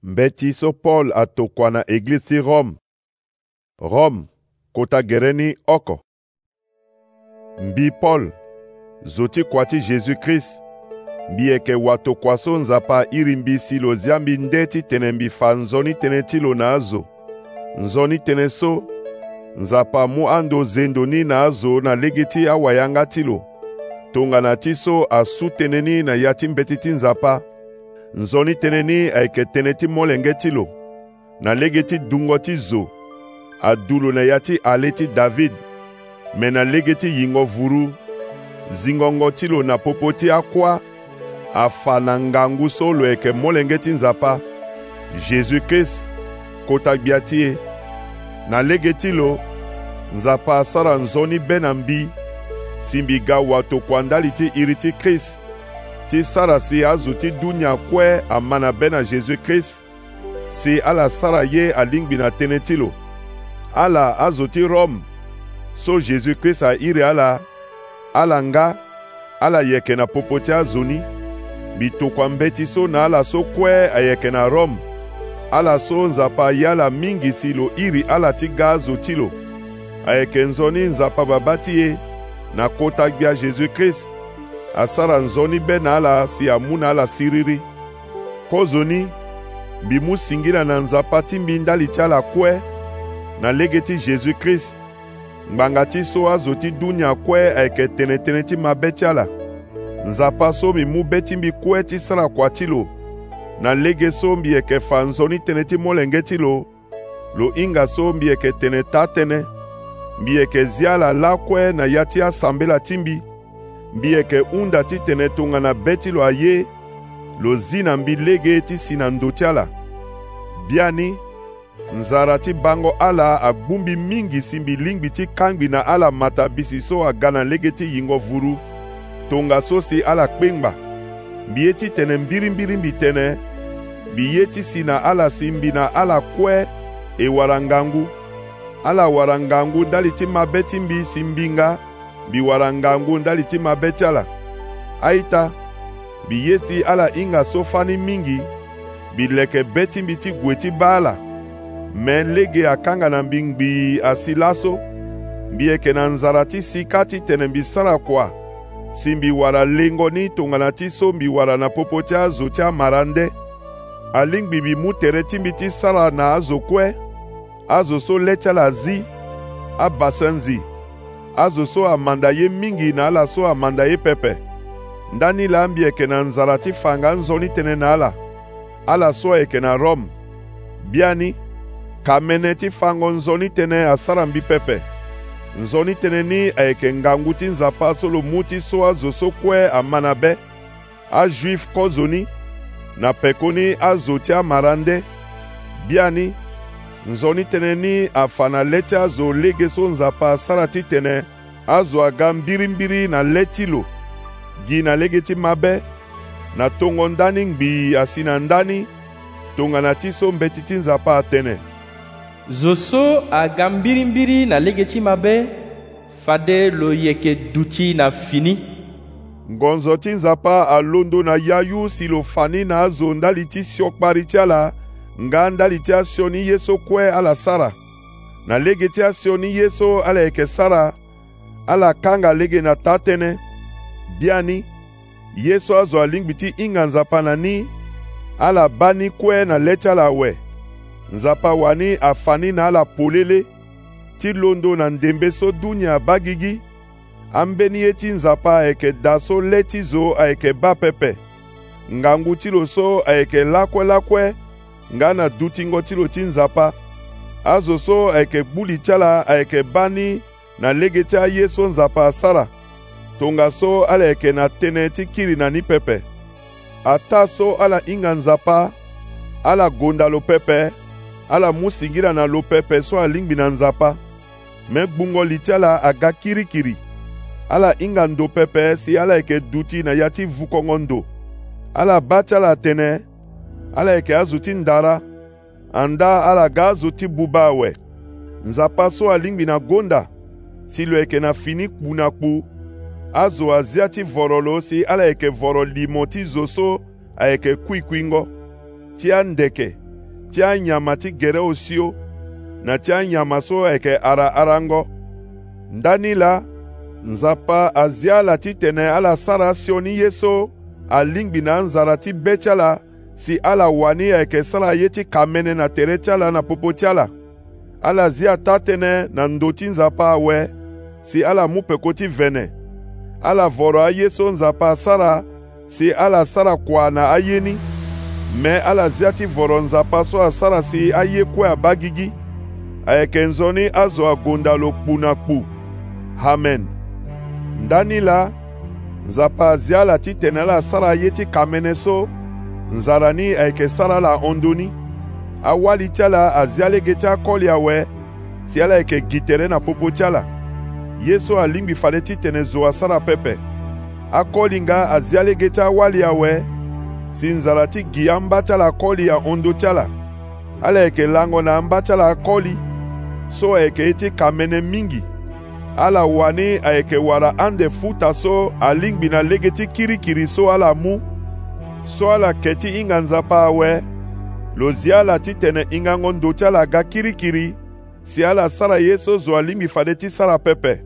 Mbeti so Paul atokwa na eglise Rome. Rome, kota gereni oko. Mbi Paul, zoti kwati Jésus-Christ. Mbi eke watokwa so nzapa irimbi silo ziambi ndeti tenembi fa nzoni tenetilo na azo. Nzoni teneso, nzapa mu ando zendoni na azo na legeti awayanga tilo. Tonga na tiso asu teneni na yati mbetiti nzapa. Nzoni teneni aike teneti molenge tilo. Na legeti dungoti zo. Adulo na yati aleti David. Mena legeti yingo vuru. Zingongo tilo na popoti akwa. Afana ngangu solo eke molengeti nzapa. Jésus-Christ kota biatie. Na legetilo nzapa asara nzoni benambi. Simbiga wato kwandaliti iriti Christ. Ti sara si azuti dunya kwe amana bena Jésus-Christ. Si ala sara ye alingbi na tenetilo. Ala azuti Rome. So Jésus-Christ a iri ala. Ala nga. Ala yeke na popoti azuni. Bito kwa mbeti so na ala so kwe ayeke na Rome. Ala so nzapa yala mingi silo iri ala tiga azotilo. Ayeke nzoni nzapa babati ye. Na kota gbia Jésus-Christ. Asara nzoni bena ala si amuna ala siriri. Kozoni. Bimu singila na nzapa timbi ndali tiala kwe. Na legeti Jésus-Christ. Mbangati so azoti dunya kwe ayeke tenetene ti mabe tiala. Nzapa so mimu betimbi kwe ti sara kwa tilo. Na lege so mbi eke fa nzoni teneti molenge tilo. Lo inga so mbi eke teneta tene. Mbi eke ziala la kwe na yati asambela timbi. Mbi eke unda ti tenetunga na betilo aye. Lo zina mbi lege ti sinando tiala. Biani. Nzara ti bango ala agbumbi mingi simbi lingbi ti kangbi na ala mata bisi so agana lege ti yingo vuru. Tonga so si ala kpengba. Biye ti tene mbiri mbi tene. Biye ti si na ala simbi na ala kwe e warangangu. Ala warangangu ndali ti mabeti mbi simbinga. Bi warangangu ndali ti mabeti ala. Aita. Biye si ala inga so fani mingi. Bi leke beti mbi ti gweti bala. Men lege akanga na mbingbi asilaso. Bieke na nzarati sikati tene mbi sara kwa. Simbi wara lengo ni tongana ti so mbi wara na popoti azo ti amarande. Alingbi bi mu tere timbi ti sara na azo kwe. Azo so lecha la zi. Abasenzi. Azo so amanda ye mingi na ala so amanda ye pepe. Ndani la ambi eke na nzarati fanga nzoni tene na ala. Ala so eke na Rome. Biani. Kamene ti fango nzoni tene asara mbi pepe. Nzoni tene ni aeke ngangu ti nzapa solo muti so azo so kwe amanabe. A juif kozoni. Na pekoni azo ti amarande. Biani. Nzoni tene ni afana leti azo lege so nzapa asara ti tene. Azo aga mbiri na letilo. Gi na lege ti mabe. Na tongo ndani ngbi asina ndani. Tonga na ti so mbeti ti nzapa atene. Zoso aga mbiri na legeti mabe. Fade lo yeke duti na fini. Ngonzo ti nzapa alondo na yayu silo fani na azo ndali ti siokpari ti ala. Nga ndali ti asioni yeso kwe ala sara. Na legeti asioni yeso ala eke sara. Ala kanga lege na tatene. Biani. Yeso azo alingbi ti inga nzapa na ni. Ala bani kwe na leti ala we. Nzapa wani afani na ala polele. Ti londo na ndembe so dunya bagigi. Ambeni eti nzapa aeke daso leti zo aeke ba pepe. Ngangu tilo so aeke lakwe. Nga na dutingo tilo ti nzapa. Azo so aeke buli tiala aeke bani na legeti a yeso nzapa asara. Tonga so ala eke na tene ti kiri na ni pepe. Ata so ala inga nzapa. Ala gonda lo pepe. Ala musingira na lo pepe so alingbi na nzapa. Me gbungo litiala aga kirikiri. Ala inga ndo pepe si ala eke duti na yati vukongo ndo. Ala bati ala tene. Ala eke azuti ndara. Anda ala ga azuti buba we. Nzapa so alingbi na gonda. Si lo eke na fini kpuna kpu. Azo aziati vorolo si ala eke voro limoti zoso a eke kuikwingo. Tia ndeke. ti anyama ti gere osio na ti anyama so ayeke ara ngo. Ndani la nzapa azia la ti tene ala sara sioni ye so alingbi na nzara ti be ti ala si ala wani ayeke sara ye ti ka mene na tere ti ala na popo ti ala. Ala zia ta tënë na ndo ti nzapa awe si ala mu peko ti vene. Ala voro aye so nzapa asara si ala sara kua na aye ni. Me ala zia ti voro nzapa so asara si aye kue abagigi. Ayeke nzoni azo agonda lo kpu na kpu. Amen. Ndani la nzapa azia la ti tene ala sara aye ti ka mene so nzara ni ayeke sara la ondo ni. Awali ti ala azia lege ti akoli awe si ala yeke gi tere na popo ti ala. Ye so alingbi fade ti tene zo asara pepe. Akoli nga azia lege ti awali awe si nzara ti gi amba ti ala akoli ahondo ti ala. Ala yeke lango na amba ti ala akoli so ayeke ye ti ka mene mingi. Ala wani ayeke wara ande futa so alingbi na lege ti kirikiri so ala mu. So ala ke ti hinga nzapa awe lo zia ala ti tene hingango ndo ti ala ga kirikiri si ala sara ye so zo alingbi fade ti sara pepe.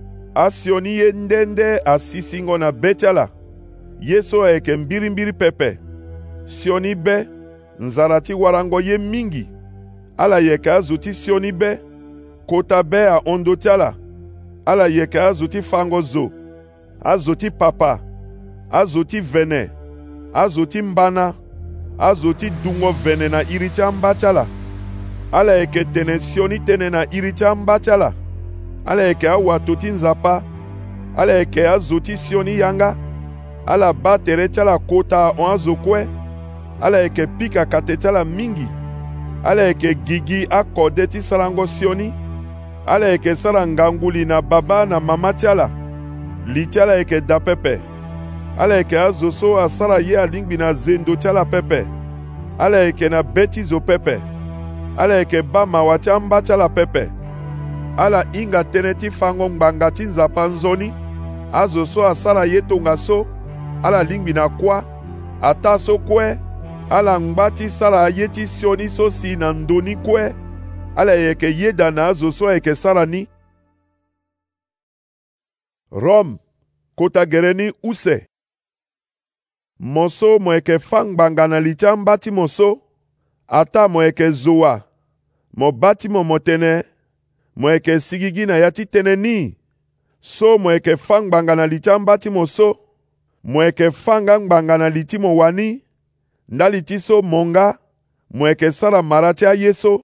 Asioni ye ndende asisingo na be ti ala. Ye so ayeke mbirimbiri pepe. Sioni be nzara ti warango ye mingi. Ala yeke azo ti sioni be kota be ahondo ti ala. Ala yeke azo ti fango zo, azo ti papa, azo ti vene, azo ti mbana, azo ti dungo vene na iri ti amba ti ala. Ala yeke tene sioni tënë na iri ti amba ti ala. Ala yeke awato ti nzapa. Ala yeke azo ti sioni yanga. Ala ba tere ti ala kota ahon azo kue. Ala yeke pika kate ti ala mingi. Ala yeke gigi akode ti sarango sioni. Ala yeke sara nganguli na baba na mama ti ala. Li ti ala yeke da pepe. Ala yeke azo so asara ye alingbi na zendo ti ala pepe. Ala yeke na be ti zo pepe. Ala yeke ba mawa ti amba ti ala pepe. Ala hinga tënë ti fango ngbanga ti nzapa nzoni. Azo so asara ye tonga so. Ala lingbi na kua. Ata so kue. Ala ngba ti sara ye ti sioni so si na ndoni kue. Ala yeke yeda na azo so ayeke sara ni. Rome, kota gere ni use. Mo so mo yeke fa ngbanga na li ti amba ti mo so. Ata mo yeke zo wa. Mo ba ti mo tene. Mo yeke sigigi na ya ti tene ni. So mo yeke fa ngbanga na li ti amba ti mo so. Mo yeke fa nga ngbanga na li ti mo wani. Ndali ti so monga. Mo yeke sara mara ti aye so.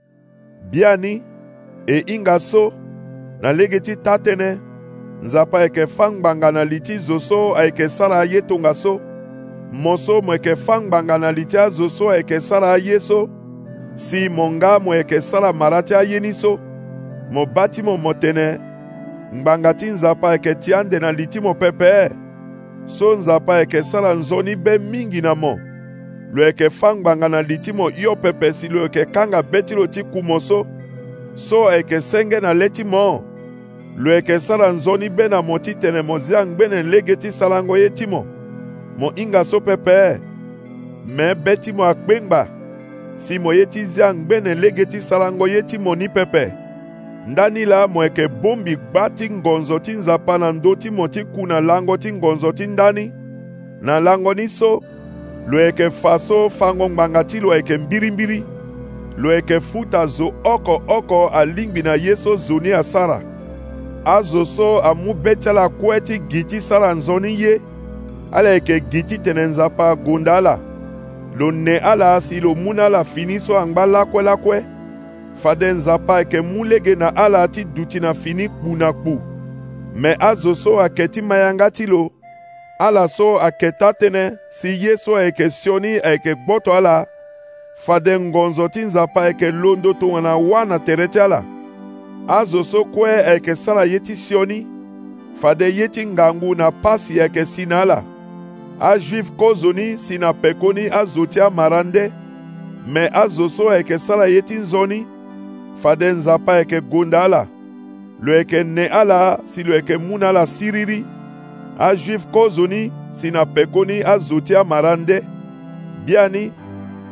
Biani e hinga so na lege ti ta tënë nzapa yeke fa ngbanga na li ti zo so ayeke sara aye tonga so. Mo so mo yeke fa ngbanga na li ti azo so ayeke sara aye so. Si mo nga mo yeke sara mara ti aye ni so. Mo ba ti mo tene ngbanga ti nzapa ayeke ti ande na li ti mo pepe. So nzapa ayeke sara nzoni be mingi na mo. Lo yeke fa ngbanga na li ti mo hio pepe si lo yeke kanga be ti lo ti ku mo so. So ayeke senge na le ti mo. Lo yeke sara nzoni be na mo ti tene mo zia ngbene lege ti sarango ye ti mo. Mo hinga so pepe. Me be ti mo akpengba. Si mo ye ti zia ngbene lege ti sarango ye ti mo ni pepe. Ndani la mo yeke bombi gba ti ngonzo ti nzapa na ndo ti mo ti ku na lango ti ngonzo ti ndani. Na lango ni so. Lo yeke fa so fango ngbanga ti lo yeke mbirimbiri. Lo yeke futa zo oko alingbi na ye so zo ni asara. Azo so amu be ti ala kue ti gi ti sara nzoni ye. Ala yeke gi ti tene nzapa gonda ala. Lo ne ala si lo mu na ala fini so angba lakue. Fade nzapa yeke mu lege na ala ti duti na fini kpu na kpu. Me azo so ayeke ti mayanga ti lo. Ala so ayeke ta tënë si ye so ayeke sioni ayeke gboto ala. Fade ngonzo ti nzapa ayeke londo tongana wa na tere ti ala. Azo so kue ayeke sara ye ti sioni. Fade ye ti ngangu na pasi ayeke si na ala. Ajuif kozo ni si na peko ni azo ti amara nde. Me azo so ayeke sara ye ti nzoni. Fade nzapa ayeke gonda ala. Lo yeke ne ala si lo yeke mu na ala siriri. Ajuif kozo ni si na peko ni azo ti amara nde. Biani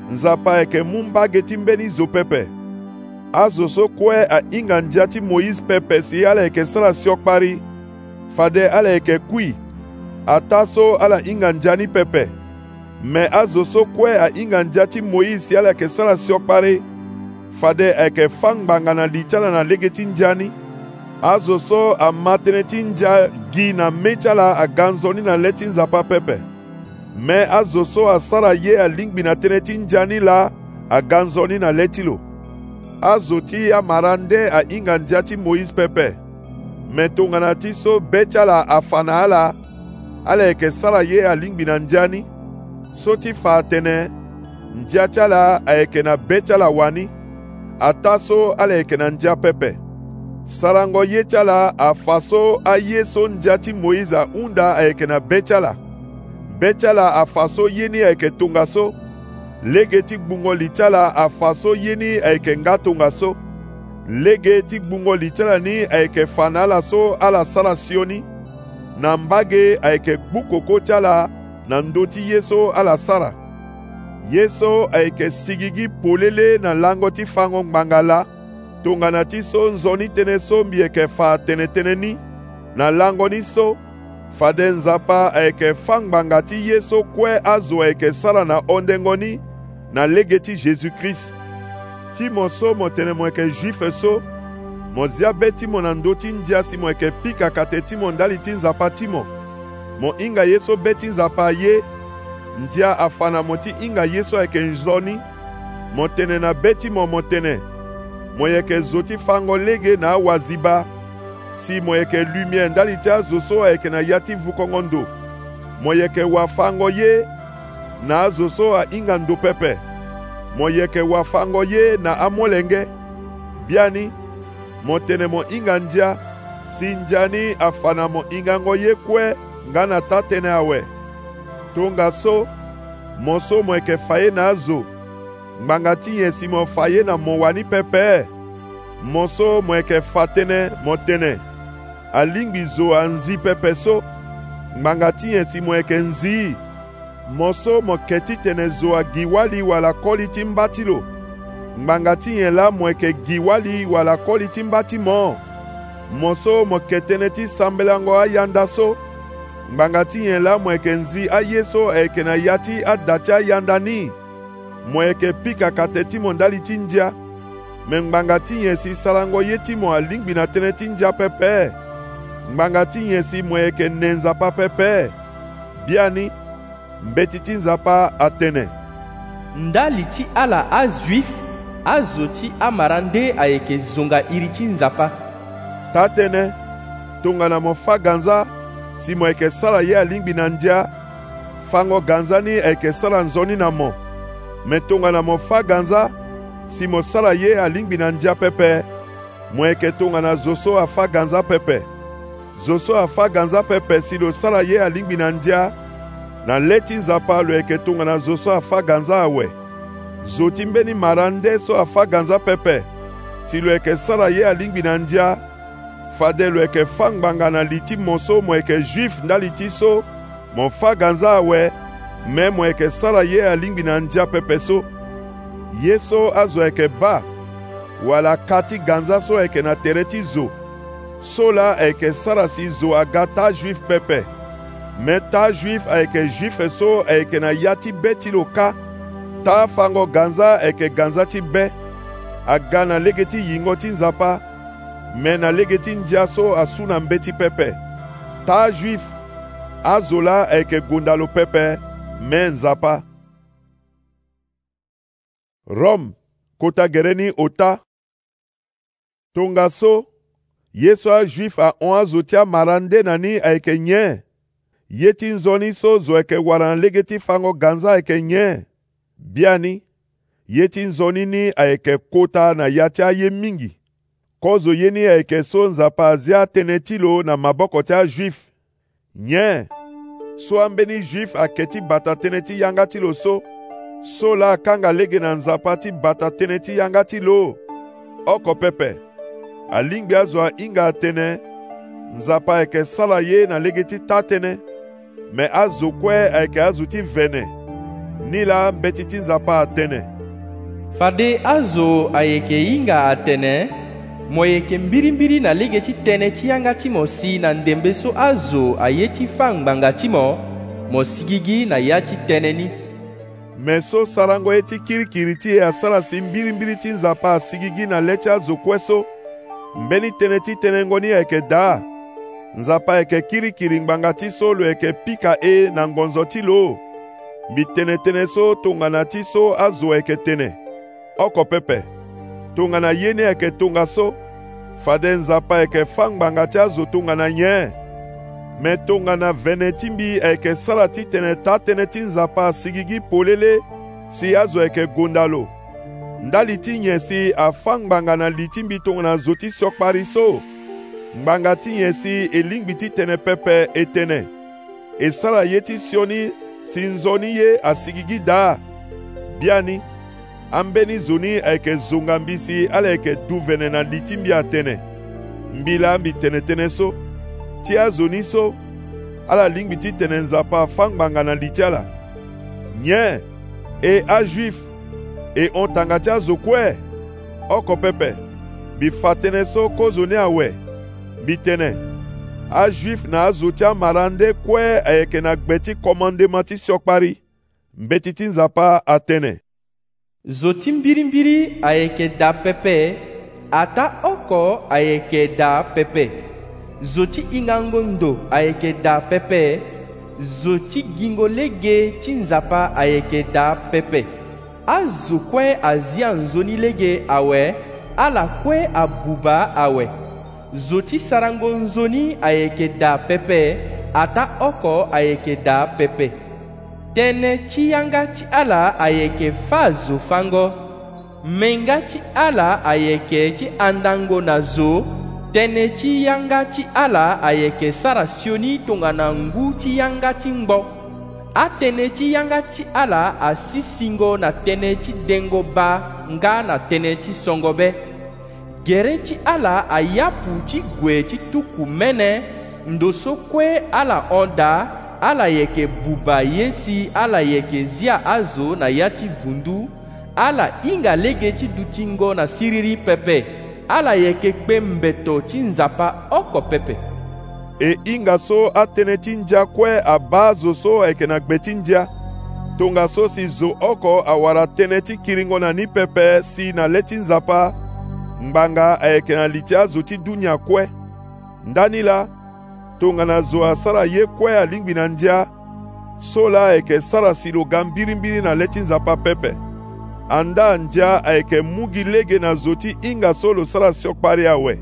nzapa ayeke mu mbage ti mbeni zo pepe. Azo so kue ahinga-ndia ti Moïse pepe si ala yeke sara siokpari, fade ala yeke kui, ata so ala hinga-ndia ni pepe. Me azo so kue ahinga-ndia ti Moïse si ala yeke sara siokpari, fade ayeke fa ngbanga na li ti ala na lege ti ndia ni. Azo so ama tënë ti ndia gi na mei ti ala aga nzoni na le ti nzapa pepe. Me azo so asara ye alingbi na tënë ti ndia ni la aga nzoni na le ti lo. Azo ti amara nde ahinga-ndia ti Moïse pepe. Me tongana ti so be ti ala afa na ala yeke sara ye alingbi na ndia ni. So ti fa atene, ndia ti ala ayeke na be ti ala wani, ata so ala yeke na ndia pepe. Sarango ye ti ala afa so aye so ndia ti Moïse ahunda ayeke na be ti ala. Be ti ala afa so ye ni ayeke tonga so. Lege ti gbungo li ti ala afa so ye ni ayeke nga tonga so. Lege ti gbungo li ti ala ni ayeke fa na ala so ala sara sio ni. Na mbage ayeke gbu koko ti ala na ndö ti ye so ala sara. Ye so ayeke sigi gi polele na lango ti fango ngbanga la, tongana ti so nzoni tënë so mbi yeke fa atene-tënë ni. Na lango ni so, fade nzapa ayeke fa ngbanga ti ye so kue azo ayeke sara na ondengo ni na lege ti Jésus-Christ. Ti mo so mo tene mo yeke juife so, mo zia be ti mo na ndö ti ndia si mo yeke pikaka te ti mo ndali ti nzapa ti mo. Mo hinga ye so be ti nzapa ye, ndia afa na mo ti hinga ye so ayeke nzoni. Mo tene na be ti mo tene, mo yeke zo ti fango lege na awaziba, si mo yeke lumière ndali ti azo so ayeke na ya ti vukongo ndo. Mo yeke wa fango ye na azo so ahinga ndo pepe. Mo yeke wa fango ye na amolenge. Biani, mo tene mo hinga ndia, si ndia ni afa na mo hingango ye kue nga na ta tënë awe. Tonga so, mo so mo yeke fa ye na azo, ngbanga ti nyen si mo fa ye na mo wani pepe. Mo so mo yeke fa tënë mo tene, alingbi zo anzi pepe so, ngbanga ti nyen si mo yeke nzi. Mo so mo yeke ti tene zo agi wali wala koli ti mba ti lo, ngbanga ti nyen la mo yeke gi wali wala koli ti mba ti mo. Mo so mo yeke tënë ti sambelango ayanda so, ngbanga ti nyen la mo yeke nzi aye so ayeke na ya ti ada ti ayanda ni. Mo yeke pikaka te ti mo ndali ti ndia. Me ngbanga ti nyen si sarango ye ti mo alingbi na tënë ti ndia pepe. Ngbanga ti nyen si mo yeke ne nzapa pepe. Biani, mbeti ti nzapa atene. Ndali ti ala azuif, azo ti amara nde ayeke zonga iri ti nzapa. Ta tënë, tongana mo fa ganza, si mo yeke sara ye alingbi na ndia, fango ganza ni ayeke sara nzoni na mo. Me tongana mo fa ganza, si mo sara ye alingbi na ndia pepe, mo yeke tongana zo so afa ganza pepe. Zo so afa ganza pepe si lo sara ye alingbi na ndia, na le ti nzapa lo yeke tongana zo so afa ganza awe. Zo ti mbeni mara nde so afa ganza pepe, si lo yeke sara ye alingbi na ndia, fade lo yeke fa ngbanga na li ti mo so mo yeke juif ndali ti so, mo fa ganza awe, me mo yeke sara ye alingbi na ndia pepe so. Ye so azo ayeke ba, wala kati ganza so ayeke na tere ti zo. So la ayeke sara si zo aga ta juif pepe. Me ta juif ayeke juife so ayeke na ya ti be ti lo ka. Ta fango ganza ayeke ganza ti be. Aga na lege ti yingo ti nzapa, me na lege ti ndia so asu na mbe ti pepe. Ta juif, azo la ayeke gonda lo pepe, me nzapa. Rome, kota gereni ota. Tonga so, ye so ajuif ahon azo ti amara nde na ni ayeke nye. Ye ti nzoni so zo ayeke wara na lege ti fango ganza ayeke nye. Biani, ye ti nzoni ni ayeke kota na ya ti aye mingi. Kozo ye ni ayeke so nzapa azia atene ti lo na maboko ti ajuif. Nye, so ambeni juif ayeke ti bata tënë ti yanga ti lo so. So la akanga lege na nzapa ti bata tënë ti yanga ti lo. Oko pepe, alingbi azo ahinga atene, nzapa ayeke sara ye na lege ti ta tënë. Me azo kue ayeke azo ti vene. ni la mbeti ti nzapa atene. Fade azo ayeke hinga atene, mo yeke mbirimbiri na lege ti tënë ti yanga ti mo si na ndembe so azo aye ti fa ngbanga ti mo sigi gi na ya ti tënë ni. Me so sarango ye ti kirikiri ti e asara si mbirimbiri ti nzapa asigi gi na le ti azo kue so, mbeni tënë ti tënë ngoni ayeke daa. Nzapa ayeke kirikiri ngbanga ti so lo yeke pika e na ngonzo ti lo. Mbi tene so tongana ti so azo ayeke tene. Oko pepe, tongana ye ni ayeke tonga so, fade nzapa ayeke fa ngbanga ti azo tongana nye. Me tongana vene ti mbi ayeke sara ti tene ta tënë ti nzapa asigi gi polele si azo ayeke gonda lo. Ndali ti nye si afa ngbanga na li ti mbi tongana zo ti siokpari so. Ngbanga ti nye si e lingbi ti tene pepe e tene. E sara ye ti sioni si nzoni ye asigi gi daa. Biani, ambeni zoni ayeke zonga mbi si ala yeke du vene na li ti mbi atene. Mbi la mbi tene so. Ti azoni so, ala lingbi ti tene nzapa fa ngbanga na li ti ala. Nye, e ajuif, e ontanga ti azo kue. Oko pepe, mbi fa tene so kozoni awe. Mbi tene, ajuif na azo ti amarande kue ayeke na gbe ti commandement ti siokpari. Mbeti ti nzapa atene. Zo ti mbirimbiri ayeke da pepe, ata oko ayeke da pepe. Zo ti hingango ndo ayeke da pepe, zo ti gingo lege ti nzapa ayeke da pepe. Azo kue azia nzoni lege awe, ala kue abuba awe. Zo ti sarango nzoni ayeke da pepe, ata oko ayeke da pepe. Tënë ti yanga ti ala ayeke fa zo fango, menga ti ala ayeke ti andango na zo, tënë ti yanga ti ala ayeke sara sioni tongana ngu ti yanga ti ngbo. Atënë ti yanga ti ala asisingo na tënë ti dengo ba nga na tënë ti songo be. Gere ti ala ayapu ti gue ti tuku mene, ndo so kue ala onda, ala yeke buba ye si ala yeke zia azo na ya ti vundu, ala hinga lege ti duti ngo na siriri pepe, ala yeke kpe mbeto ti nzapa oko pepe. E hinga so atene ti ndia kue aba zo so ayeke na gbe ti ndia. Tonga so si zo oko awara tënë ti kiringo na ni pepe si na le ti nzapa, ngbanga ayeke na li ti azo ti dunia kue. Ndani la, tongana zo asara ye kue alingbi na ndia, so la ayeke sara si lo ga mbirimbiri na le ti nzapa pepe. Anda ndia ayeke mu gi lege na zo ti hinga so lo sara siokpari awe.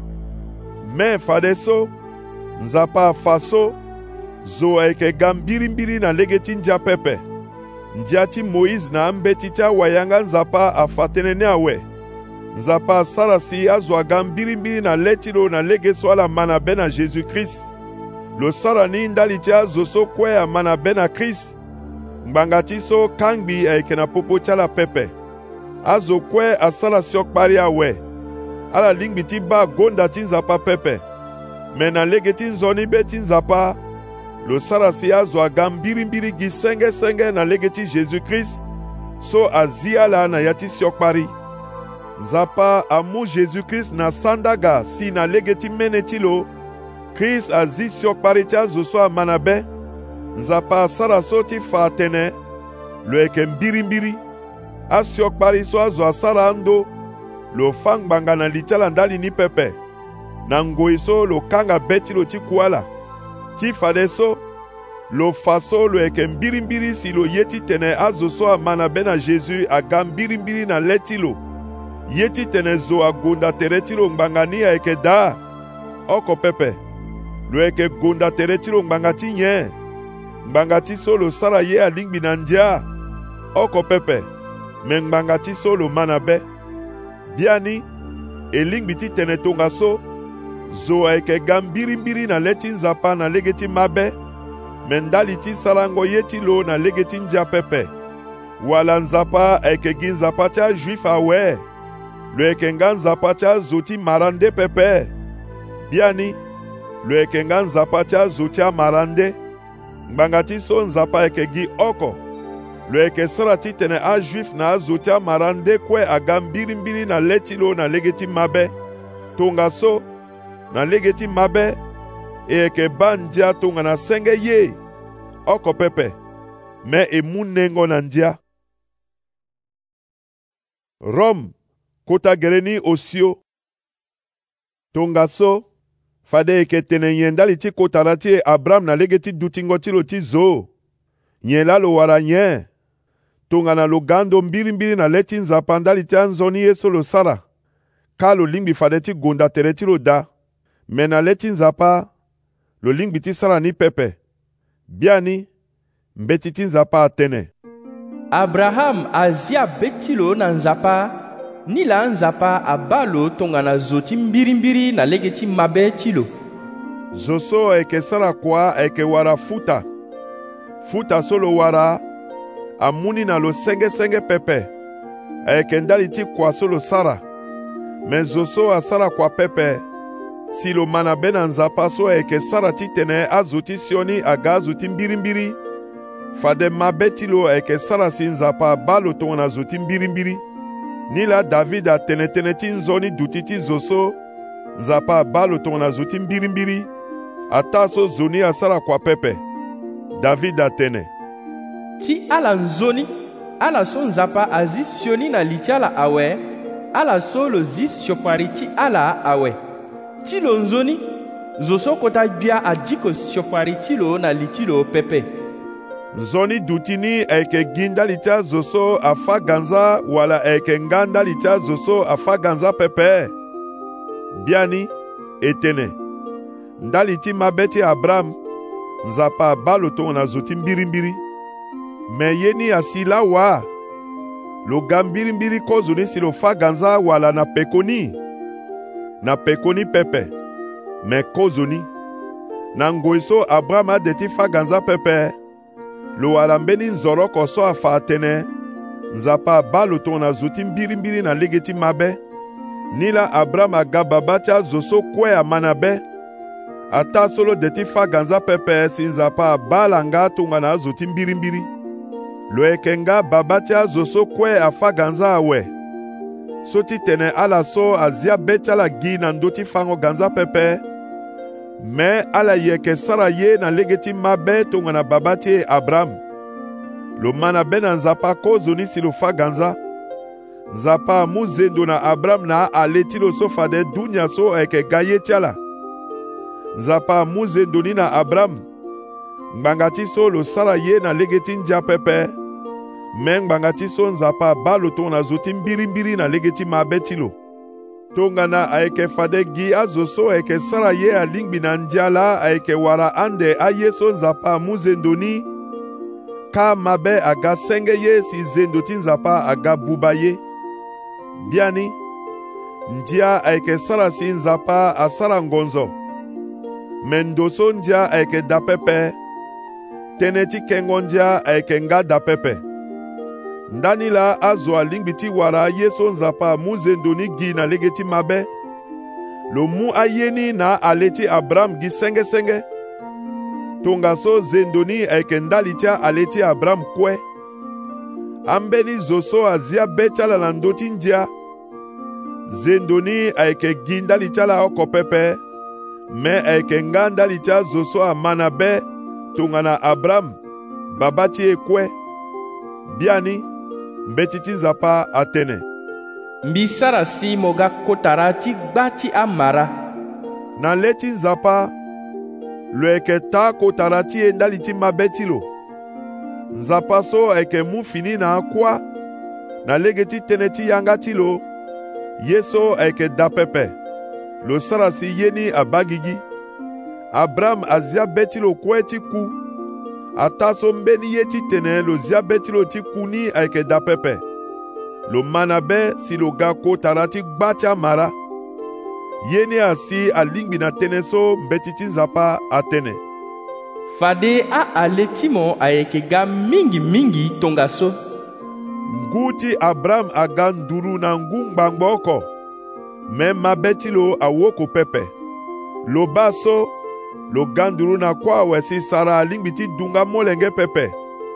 Me fade so, nzapa afa so, zo ayeke ga mbirimbiri na lege ti ndia pepe. Ndia ti Moïse na ambeti ti awayanga nzapa afa tënë ni awe. Nzapa asara si azo aga mbirimbiri na le ti lo na lege so ala ma na be na Jésus-Christ. Lo sara ni ndali ti azo so kue ama na be na Christ. Ngbanga ti so kangbi ayeke na popo ti ala pepe. Azo kue asara siokpari awe. Ala lingbi ti ba gonda ti nzapa pepe. Me na lege ti nzoni be ti nzapa, lo sara si azo aga mbirimbiri gi senge na lege ti Jésus-Christ, so azi ala na ya ti siokpari. Nzapa amu Jésus-Christ na sandaga si na lege ti mene ti lo, Christ azi siokpari ti azo so ama na be. Nzapa asara so ti fa atene, lo yeke mbirimbiri. Asiokpari so azo asara ando, lo fa ngbanga na li ti ala ndali ni pepe. Na ngoi so lo kanga be ti lo ti kuala. Ti fade so, lo fa so lo yeke mbirimbiri si lo ye ti tene azo so ama na be na Jésus aga mbirimbiri na le ti lo. Ye ti tene zo agonda tere ti lo ngbanga ni ayeke daa. Oko pepe, lo yeke gonda tere ti lo ngbanga ti nye. Ngbanga ti so lo sara ye alingbi na ndia. Oko pepe, me ngbanga ti so lo ma na be. Biani, e lingbi ti tene tonga so, zo ayeke ga mbirimbiri na le ti nzapa na lege ti mabe, me ndali ti sarango ye ti lo na lege ti ndia pepe. Wala nzapa ayeke gi nzapa ti ajuif awe, lo yeke nga nzapa ti azo ti marande pepe. Biani, lo yeke nga nzapa ti azo ti amarande. Ngbanga ti so nzapa ayeke gi oko. lo yeke sara ti tene ajuif na azo ti amara ndekue aga mbirimbiri na le ti lo na lege ti mabe. Tongaso na lege ti mabe e yeke ba ndia tongana senge ye oko pepe me e mu nengo na ndia. Rome kota gere ni osio. Tongaso fade yeke tene nyen ndali ti kotara ti Abraham na lege ti dutingo ti lo ti zo. Nyen la lo wara nyen tongana lo gando mbirimbiri na le ti nzapa ndali ti anzoni ye so lo sara ka lo lingbi fade ti gonda tere ti lo da. Me na le ti nzapa lo lingbi ti sara ni pepe. Bia ni mbeti ti nzapa atene. Abraham azia be ti lo na nzapa ni la nzapa aba lo tongana zo ti mbirimbiri na lege ti mabe ti lo. Zo so ayeke sara kua ayeke wara futa. Futa so lo wara amuni na lo senge pepe ayeke ndali ti kua so lo sara. Me zo so asara kua pepe si lo mana be na nzapa so ayeke sara ti tene azo ti sioni aga azo ti mbirimbiri. Fade mabe ti lo ayeke sara si nzapa aba lo tongana zo ti mbirimbiri. Ni la David atene ti nzoni duti ti zo so nzapa aba lo tongana zo ti mbirimbiri ata so zo ni asara kua pepe. David atene ti ala nzoni ala so nzapa azi sioni na li ti ala awe ala so lo zi siopari ti ala awe ti lo nzoni zo so kota gbia adiko siopari ti lo na li ti lo pepe. Nzoni duti ni ayeke gi ndali ti azo so afa ganza wala ayeke nga ndali ti azo so afa ganza pepe. Bia ni e tene ndali ti mabe ti Abraham nzapa aba lo tongana zo ti mbirimbiri. Me ye ni asi la wa lo ga mbirimbiri kozo ni si lo fa ganza wala na pekoni pepe me kozo ni na ngoi so Abraham ade ti fa ganza pepe lo wala mbeni nzoroko so afa atene nzapa aba lo tongana zo ti mbirimbiri na lege ti mabe. Ni la Abraham aga baba ti azo so kue amana be ata so lo de ti fa ganza pepe si nzapa aba la nga tongana azo ti mbirimbiri. Lo yeke nga baba ti azo so kue afa ganza awe so ti tene ala so azia be ti ala gi na ndö ti fango ganza pepe me ala yeke sara ye na lege ti mabe tongana baba ti Abraham. Lo mana be na nzapa kozo ni si lo fa ganza. Nzapa amu zendo na Abraham na ale ti lo so fade dunia so ayeke ga ye ti ala. Nzapa amu zendo ni na Abraham ngbanga ti so lo sara ye na lege ti ndia pepe me ngbanga ti so nzapa aba lo tongana zo ti mbirimbiri na lege ti mabe ti lo. Tongana ayeke fade gi azo so ayeke sara ye alingbi na ndia la ayeke wara ande aye so nzapa amu zendo ni ka mabe aga senge ye si zendo ti nzapa aga buba ye. Bia ni ndia ayeke sara si nzapa asara ngonzo me ndo so ndia ayeke da pepe tënë ti kengo ndia ayeke nga da pepe. Ndani la azo alingbi ti wara ye so nzapa amu zendo ni gi na lege ti mabe lo mu aye ni na ale ti Abraham gi senge. Tongaso zendo ni ayeke ndali ti ale ti Abraham kue ambeni zo so azia be ti ala na ndö ti ndia. Zendo ni ayeke gi ndali ti ala oko pepe me ayeke nga ndali ti azo so amana be tongana Abraham baba ti e kue. Bia ni mbeti ti nzapa atene mbi sara si mo ga kotara ti gba ti amara. Na le ti nzapa lo yeke ta kotara ti e ndali ti mabe ti lo. Nzapa so ayeke mu fini na akua na lege ti tënë ti yanga ti lo ye so ayeke da pepe lo sara si ye ni aba gigi. Abraham azia be ti lo kue ti ku ata so mbeni ye ti tene lo zia be ti lo ti ku ni ayeke da pepe lo mana be si lo ga kotara ti gba ti amara. Ye ni asi alingbi na tënë so mbeti ti nzapa atene. Fade ale ti mo ayeke ga mingi tongaso. Ngu ti Abraham aga nduru na ngu ngbangba oko me mabe ti lo awoko pepe. Lo ba so lo ga nduru na kue awe si sara alingbi ti dunga molenge pepe.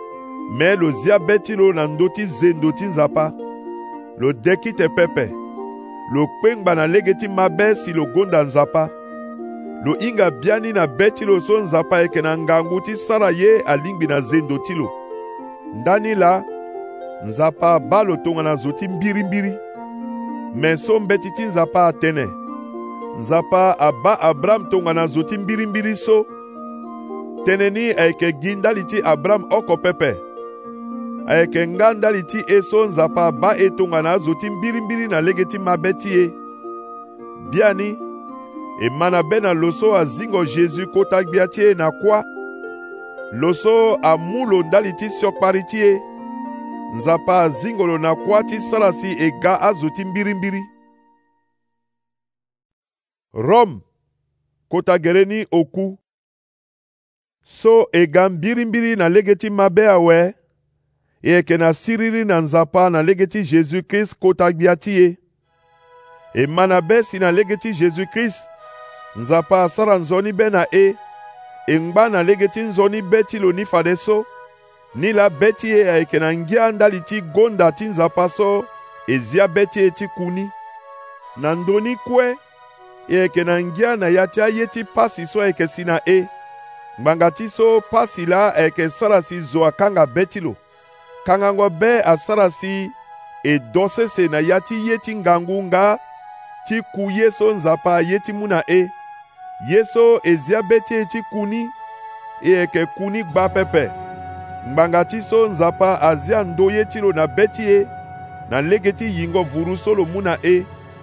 me lo zia be ti lo na ndö ti zendo ti nzapa. Lo deki te pepe. Lo kpengba na lege ti mabe si lo gonda nzapa. Lo hinga biani na be ti lo so nzapa ayeke na ngangu ti sara ye alingbi na zendo ti lo. Ndani la, nzapa abâ lo tongana zo ti mbirimbiri. Me so mbeti ti nzapa atene. Nzapa abâ Abraham tongana zo ti mbirimbiri so. Tene ni ayeke gi ndali ti Abraham oko pepe. Ayeke nga ndali ti e so nzapa abâ e tongana azo ti mbirimbiri na lege ti mabe ti e. Bia ni, e mana be na lo so azingo Jésus kota gbia ti e na kuâ. Lo so amu lo ndali ti siokpari ti e. Nzapa azingo lo na kuâ ti sara si e ga azo ti mbirimbiri. Rome, kota gere ni oku. So e ga mbirimbiri na lege ti mabe awe. E yeke na siriri na nzapa na lege ti Jésus-Christ kota gbia ti e. E mana be si na lege ti Jésus-Christ, nzapa asara nzoni be na e. E ngba na lege ti nzoni be ti lo ni fade so. Ni la be ti e ayeke na ngia ndali ti gonda ti nzapa so, e zia be ti e ti kuni. Na ndöni kue, e yeke na ngia na ya ti aye ti pasi so ayeke si na e. Ngbanga ti so pasi la ayeke sara si zo akanga be ti lo. Kangango be asara si e do sese na ya ti ye ti ngangu nga ti ku ye so nzapa aye ti mu na e. Ye so e zia be ti e ti kuni, e yeke kuni gba pepe. Ngbanga ti so nzapa azia ndo ye ti lo na be ti e, na lege ti yingo vuru so lo mu na e.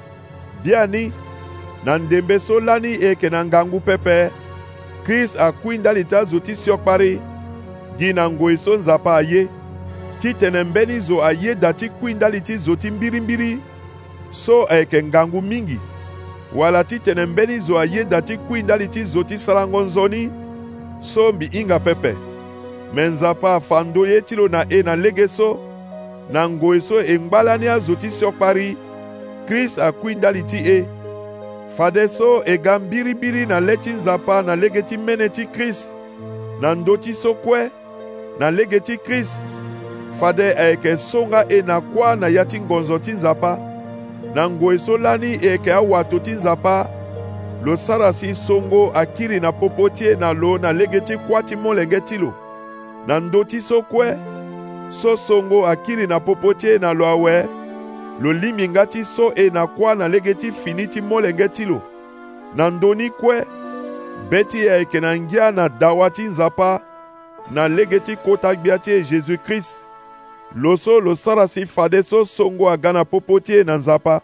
Bia ni, na ndembe so lani e yeke na ngangu pepe, Christ akui ndali ti azo ti siokpari, gi na ngoi so nzapa aye. Ti tene mbeni zo aye da ti kui ndali ti zo ti mbirimbiri, so ayeke ngangu mingi. Wala ti tene mbeni zo aye da ti kui ndali ti zo ti sarango nzoni, so mbi hinga pepe. Me nzapa afando ye ti lo na e na lege so, na ngoi so e ngba lani azo ti siokpari, Christ akui ndali ti e. Fade so e ga mbirimbiri na le ti nzapa na lege ti mene ti Christ. Na ndö ti so kue, na lege ti Christ. Fade ayeke songa e na kuâ na ya ti ngonzo ti nzapa. Na ngoi so lani e yeke awato ti nzapa, lo sara si songo akiri na popo ti e na lo na lege ti kuâ ti molenge ti lo. Na ndö ti so kue, so songo akiri na popo ti e na lo awe, lo limi nga ti so e na kuâ na lege ti fini ti molenge ti lo. Na ndöni kue, be ti e ayeke na ngia na dawa ti nzapa, na lege ti kota gbia ti e Jésus-Christ. Lo so lo sara si fade so songo aga na popo ti e na nzapa.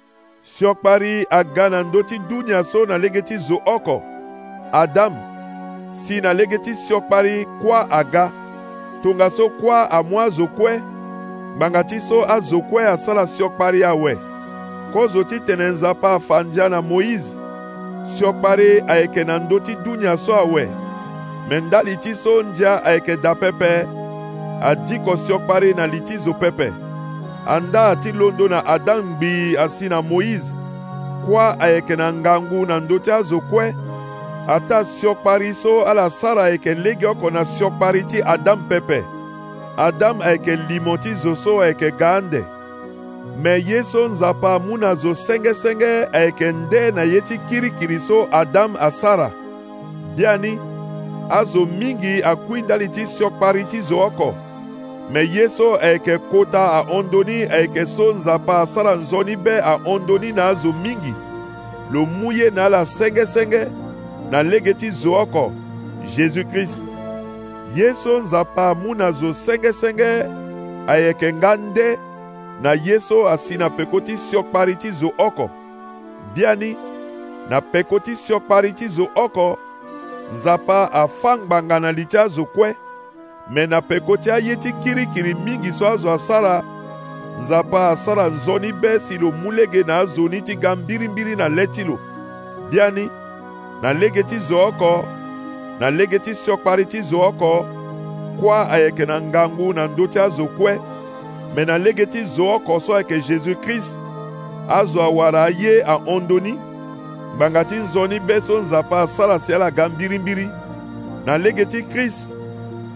Siokpari aga na ndö ti dunia so na lege ti zo oko. Adam si na lege ti siokpari kuâ aga. Tongaso kuâ amû azo kue. Ngbanga ti so azo kue asala siokpari awe. Kozo ti tene nzapa afandia na Moïse, siokpari ayeke na ndö ti dunia so awe. Me ndali ti so ndia ayeke da pepe, adiko siokpari na li ti zo pepe. Anda ati londo na Adam ngbi asi na Moïse, kuâ ayeke na ngangu na ndö ti azo kue. Ata siokpari so ala sara ayeke lege oko na siokpari ti Adam pepe. Adam ayeke limo ti zo so ayeke ga ande. Me ye so nzapa mu na zo senge-senge ayeke nde na ye ti kirikiri so Adam asara. Bia ni, azo mingi akui ndali ti siokpari ti zo oko. Me ye so ayeke kota ahondoni ayeke so nzapa asara nzoni be ahondoni na azo mingi. Lo mu ye na ala senge-senge na lege ti zo oko, Jésus-Christ. Ye so nzapa mu na zo senge-senge ayeke nga nde na ye so asi na peko ti siokpari ti zo oko. Bia ni, na peko ti siokpari ti zo oko, nzapa afâ ngbanga na li ti azo kue. Me na peko ti aye ti kirikiri mingi so azo asara, nzapa asara nzoni be si lo mu lege na azo ni ti ga mbirimbiri na le ti lo. Bia ni, na lege ti zo oko, na lege ti siokpari ti zo oko, kuâ ayeke na ngangu na ndö ti azo kue. Me na lege ti zo oko so ayeke Jésus-Christ, azo awara aye ahondoni. Ngbanga ti nzoni be so nzapa asara si ala ga mbirimbiri. Na lege ti Christ,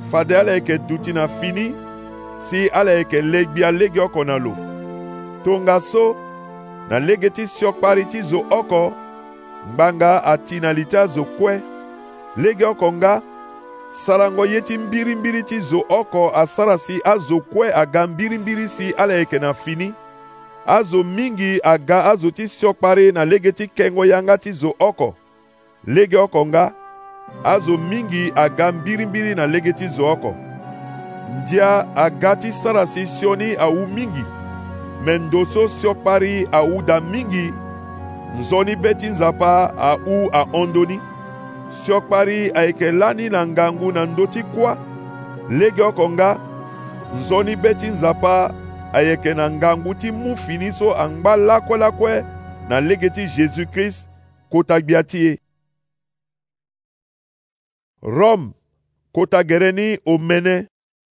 fade ala yeke duti na fini si ala yeke legbi alegi oko na lo. Tonga so, na lege ti siokpari ti zo oko, ngbanga ati na li ti azo kue. Lege oko nga, sarango ye ti mbiri ti zo oko asara si azo kue aga mbiri si ala yeke na fini. Azo mingi aga azo ti siokpari na lege ti kengo yanga ti zo oko. Lege oko nga, azo mingi aga mbiri na lege ti zo oko. Ndia aga ti sara si sioni awu mingi. Mendoso siokpari awu da mingi. Nzoni beti nzapa au aondoni. Siokpari ayeke lani na ngangu na ndoti kwa. Lege oko nga, nzoni beti nzapa ayeke na ngangu ti mu fini so angba lakue na lege ti Jésus-Christ kota gbia ti ye. Rome, kota gereni o mene.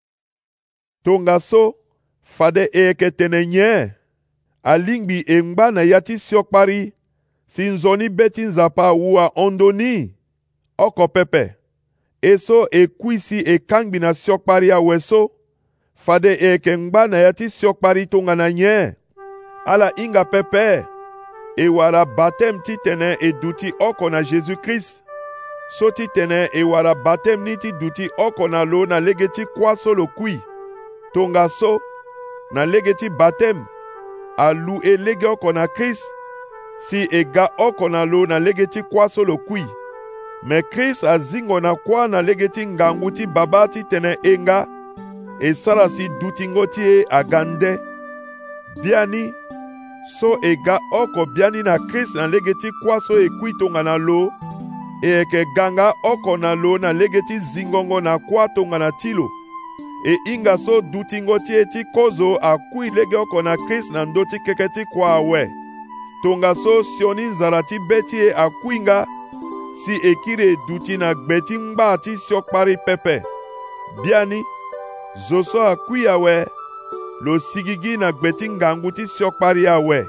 Tonga so, fade eyeke tene nye. Alingbi engba na ya ti siokpari, si nzoni beti nzapa wu aondoni. Oko pepe. Eso ekui si ekangbi na siokpari awe so. Fade eyeke ngba na ya ti siokpari tonga na nye. Ala inga pepe. E wara batem ti tene e duti oko na Jésus-Christ. So ti tene e wara batem ni ti duti oko na lo na lege ti kwa so lo kui. Tonga so, na lege ti batem, alu e lege oko na Christ, si e ga oko na lo na lege ti kwa so lo kui. Me Christ azingo na kwa na lege ti ngangu ti baba ti tene enga, e sara si dutingo ti e agande. Biani, so e ga oko biani na Christ na lege ti kwa so e kui tonga na lo, e eke ganga oko na lo na lege ti zingongo na kwa tonga na tilo. E inga so dutingo ti e ti kozo akui lege oko na Christ na ndo ti keke ti kwa awe. Tonga so sioni nzara ti beti e akuinga, si ekire duti na gbeti ngba ti siokpari pepe. Biani, zo so akui awe, lo sigigi na gbeti ngangu ti siokpari awe.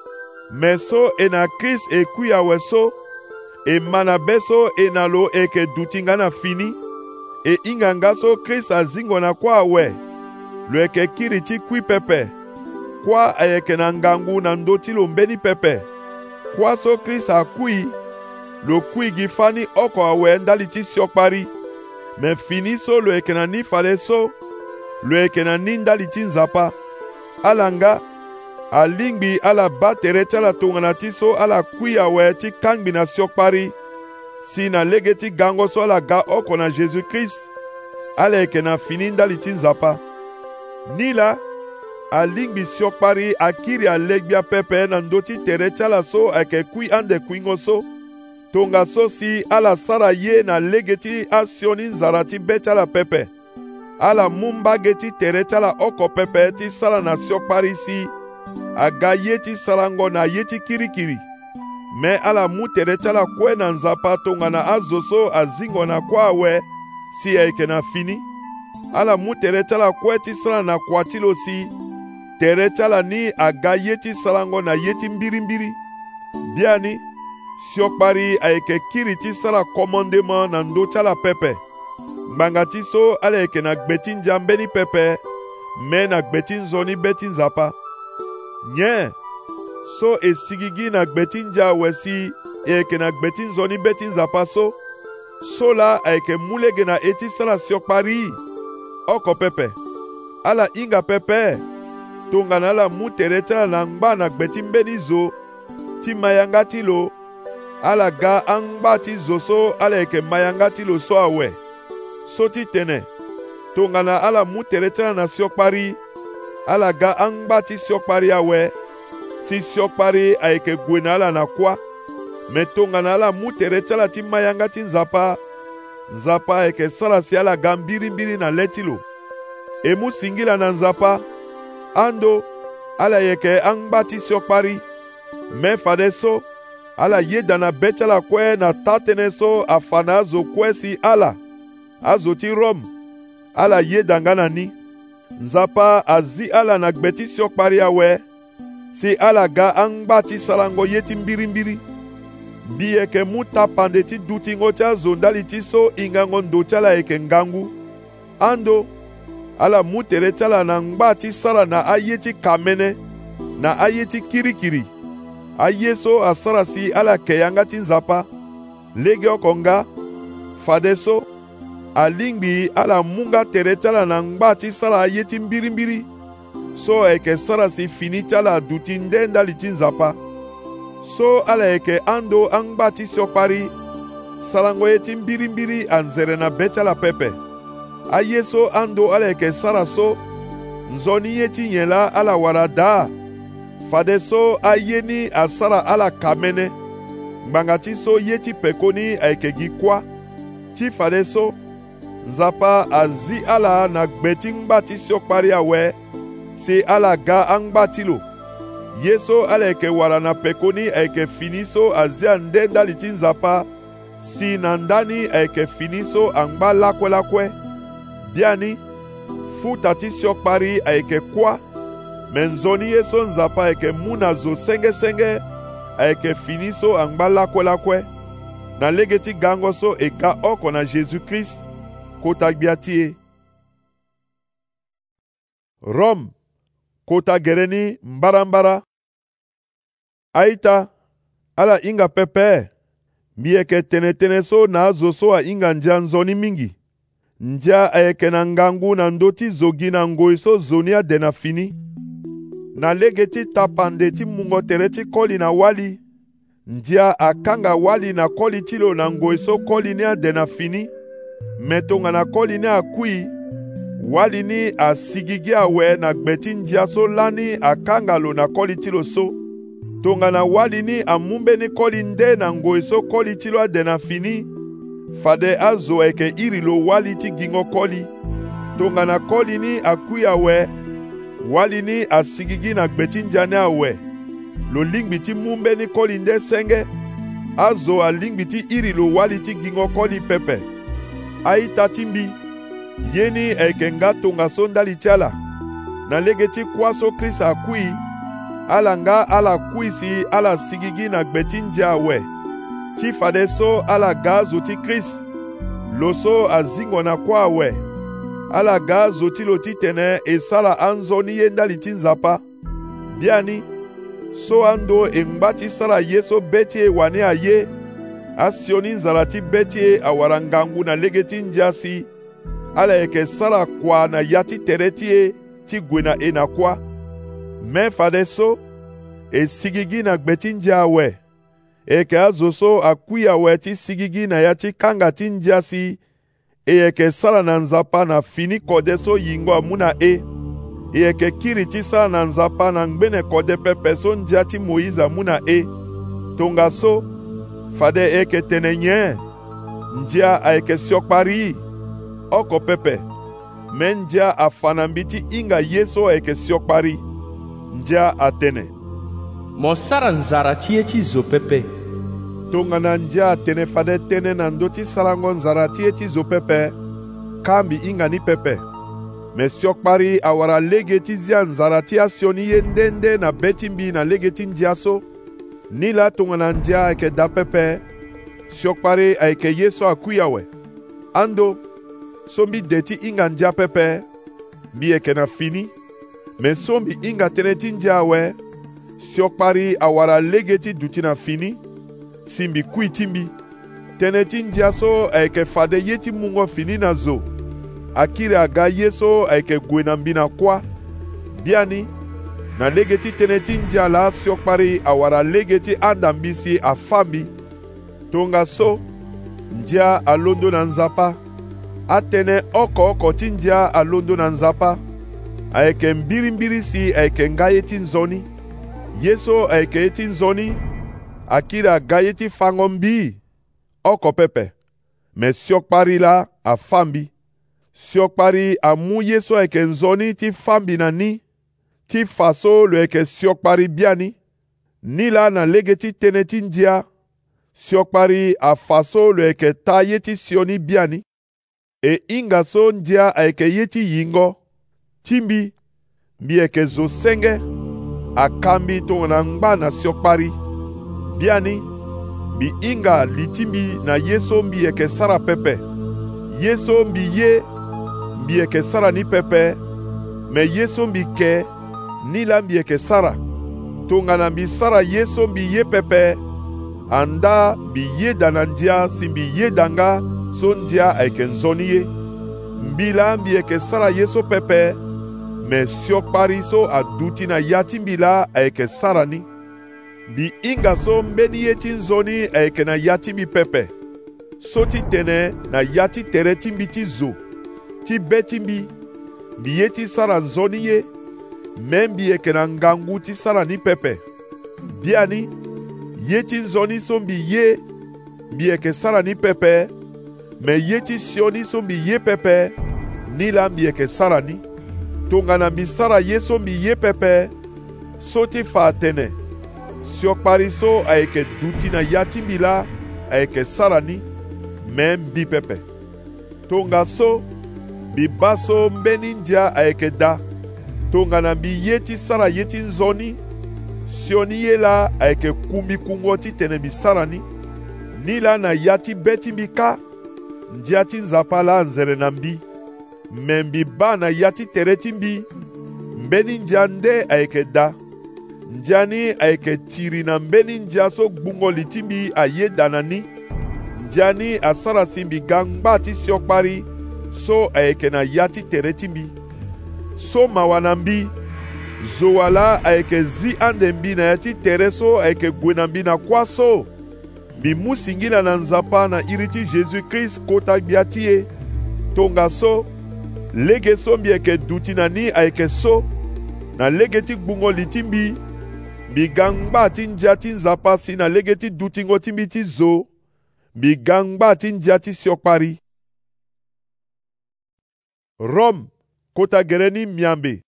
Me so e na Christ ekui awe so, e mana beso e na lo eke dutinga na fini. E inganga so Christ azingo na kwa awe, lo eke kiri ti kui pepe. Kwa ayeke na ngangu na ndoti lo mbeni pepe. Kwa so Christ akui, lo kui gi fani oko awe ndali ti siokpari. Me fini so lo eke na ni fale so, lo eke na ni ndali ti nzapa. Alanga, alingbi ala ba tere ti ala tongana ti so ala kui awe ti kangbi na siokpari. Si na lege ti gango so ala ga oko na Jésus-Christ, ala eke na fini ndali ti nzapa. Ni la, alingbi siokpari akiri alegbia pepe na ndoti tere ti ala so ayeke kui ande kuingo so. Tonga so si ala sara ye na lege ti asioni nzara ti beti ala pepe. Ala mu mbage ti tere ti ala oko pepe ti sara na siokpari si, aga ye ti sarango na ye ti kirikiri. Me ala mu tere ti ala kue na nzapa tonga na azo so azingo na kwa awe, si ayeke na fini. Ala mu tere ti ala kue ti sara na kwa ti lo si, tere ti ala ni aga ye ti sarango na ye ti mbiri. Biani, siokpari ayeke kiri ti sara commandement na ndo ti ala pepe. Ngbanga ti so ala yeke na gbeti ndia mbeni pepe, me na gbeti nzoni beti nzapa. Nye, so e sigigi na gbeti ndia awe si ayeke na gbeti nzoni beti nzapa so, so la ayeke mu lege na e ti sara siokpari. Oko pepe, ala inga pepe, tonga na ala mu tere ti ala na ngba na gbeti mbeni zo, ti mayanga ti lo, ala ga angba ti zo so ala yeke mayanga ti lo so awe. So ti tene, tonga na ala mu tere ti ala na siokpari, ala ga angba ti siokpari awe, si siokpari ayeke gue na ala na kwa. Me tonga na ala mu tere ti ala ti mayanga ti nzapa, nzapa ayeke sara si ala ga mbiri na le ti lo. E mu singila na nzapa, ando ala yeke angba ti siokpari. Me fade so, ala ye da na beti ala kue na ta tënë so afa na azo kue si ala. Azo ti Rome, ala ye danga na ni. Nzapa azi ala na gbeti siokpari awe, si ala ga angba ti sarango ye ti mbiri. Mbi yeke mu ta pande ti dutingo ti azo ndali ti so ingango ndo ti ala yeke ngangu. ando ala mu tere ti ala na ngba ti sara na aye ti ka mene na aye ti kirikiri aye so asara si ala yeke yanga ti nzapa lege oko nga fade so alingbi ala mu nga tere ti ala na ngba ti sara aye ti mbirimbiri so ayeke sara si fini ti ala duti ndendali ti nzapa so ala yeke ando angba ti siokpari sarango ye ti mbirimbiri anzere na be ti ala pepe aye so ando ala yeke sara so nzoni ye ti nyen la ala wara daa fade so aye ni asara ala ka mene ngbanga ti so ye ti peko ni ayeke gi kuâ ti fade so nzapa azi ala na gbe ti ngba ti siokpari awe si ala ga angba ti lo ye so ala yeke wara na peko ni ayeke fini so azi andendali ti nzapa si na ndani ayeke fini so angba lakue bia ni futa ti siokpari ayeke kuâ me nzoni ye so nzapa ayeke mu na zo senge ayeke fini so angba lakue na lege ti gango so e ga oko na Jésus-Christ kota gbia ti e. Rome kota gere ni mbarambara aita ala hinga pepe mbi yeke tene so na azo so ahinga ndia nzoni mingi ndia ayeke na ngangu na ndö ti zo gi na ngoi so zo ni ade na fini na lege ti tapande ti mungo tere ti koli na wali ndia akanga wali na koli ti lo na ngoi so koli ni ade na fini me tongana koli ni akui wali ni asigi gi awe na gbe ti ndia so lani akanga lo na koli ti lo so tongana wali ni amumbe ni koli nde na ngoi so koli ti lo ade na fini fade azo ayeke iri lo wali ti gingo koli tongana koli ni akui awe wali ni asigi gi na gbe ti ndia ni awe lo lingbi ti mumbe ni koli nde senge azo alingbi ti iri lo wali ti gingo koli pepe aita ti mbi ye ni ayeke nga tonga so ndali ti ala na lege ti kuâ so Kristo akui ala nga ala kui si ala sigi gi na gbe ti ndia awe ti fade so ala ga azo ti Kristo lo so azingo na kuâ awe ala ga azo ti lo ti tene e sara anzoni ye ndali ti nzapa bia ni so ando e ngba ti sara ye so be ti e wani aye asioni nzara ti be ti e awara ngangu na lege ti ndia si ala yeke sara kua na ya ti tere ti e ti gue na e na kuâ me fade so e sigi gi na gbe ti ndia awe e yeke azo so akui awe ti sigi gi na ya ti kanga ti ndia si e yeke sara na nzapa na fini kode so yingo amu na e yeke kiri ti sara na nzapa na ngbene kode pepe so ndia ti Moïse amu na e tonga so fade e yeke tene nyen ndia ayeke siokpari oko pepe me ndia afana mbi ti hinga ye so ayeke siokpari ndia atene mo sara nzara ti ye ti zo pepe tongana ndia atene fade tënë na ndö ti sarango nzara ti ye ti zo pepe kambi hinga ni pepe me siokpari awara lege ti zia nzara ti asioni ye ndende na be ti mbi na lege ti ndia so ni la tongana ndia ayeke da pepe siokpari ayeke ye so akui awe ando so mbi de ti hinga ndia pepe mbi yeke na fini me so mbi hinga tënë ti ndia awe siokpari awara lege ti duti na fini si mbi kui ti mbi tënë ti ndia so ayeke fade ye ti mungo fini na zo akiri aga ye so ayeke gue na mbi na kuâ bia ni na lege ti tënë ti ndia la siokpari awara lege ti anda mbi si afa mbi tonga so ndia alondo na nzapa atene oko ti ndia alondo na nzapa ayeke mbirimbiri si ayeke nga ye ti nzoni ye so ayeke ye ti nzoni akiri aga ye ti fango mbi oko pepe me siokpari la afa mbi siokpari amu ye so ayeke nzoni ti fa mbi na ni ti fa so lo yeke siokpari bia ni la na lege ti tënë ti ndia siokpari afa so lo yeke ta ye ti sioni bia ni e hinga so ndia ayeke ye ti yingo ti mbi yeke zo senge akambi tongana ngba na siokpari bia ni mbi hinga li ti mbi na ye so mbi yeke sara pepe ye so mbi ye mbi yeke sara ni pepe, me ye so mbi ke ni la mbi yeke sara. Tongana mbi sara ye so mbi ye pepe, anda mbi ye da na ndia si mbi ye danga so ndia ayeke nzoni ye. Mbi la mbi yeke sara ye so pepe, me siokpari so aduti na ya ti mbi la ayeke sara ni. Mbi hinga so mbeni ye ti nzoni ayeke na ya ti mbi pepe. So ti tene na ya ti tere ti mbi ti zo, ti be ti mbi, mbi ye ti sara nzoni ye, me mbi yeke na ngangu ti sara ni pepe. Bia ni, ye ti nzoni so mbi ye, mbi yeke sara ni pepe, me ye ti sioni so mbi ye pepe, ni la mbi yeke sara ni. Tongana mbi sara ye so mbi ye pepe, so ti fa atene, siokpari so ayeke duti na ya ti mbi la ayeke sara ni, me mbi pepe. Tonga so, mbi ba so mbeni ndia ayeke da. Tongana mbi ye ti sara ye ti nzoni, sioni ye la ayeke kumbi kungo ti tene mbi sara ni. Ni la na ya ti be ti mbi ka, ndia ti nzapa la nzere na mbi. Me mbi ba na ya ti tere ti mbi, mbeni ndia nde ayeke da. Ndia ni ayeke tiri na mbeni ndia so gbungoli ti mbi aye da na ni. Ndia ni asara si mbi ga ngba ti siokpari so ayeke na ya ti tere ti mbi. So mawa na mbi, zo wala ayeke zi ande mbi na ya ti tere so ayeke gue na mbi na kuâ so. Mbi mu singila na nzapa na iri ti Jésus-Christ kota gbia ti ye. Tonga so, lege so mbi yeke duti na ni ayeke so, na lege ti gbungoli ti mbi, mbi ga ngba ti ndia ti nzapa si na lege ti dutingo ti mbi ti zo, mbi ga ngba ti ndia ti siokpari. Rome, kota gere ni miambe.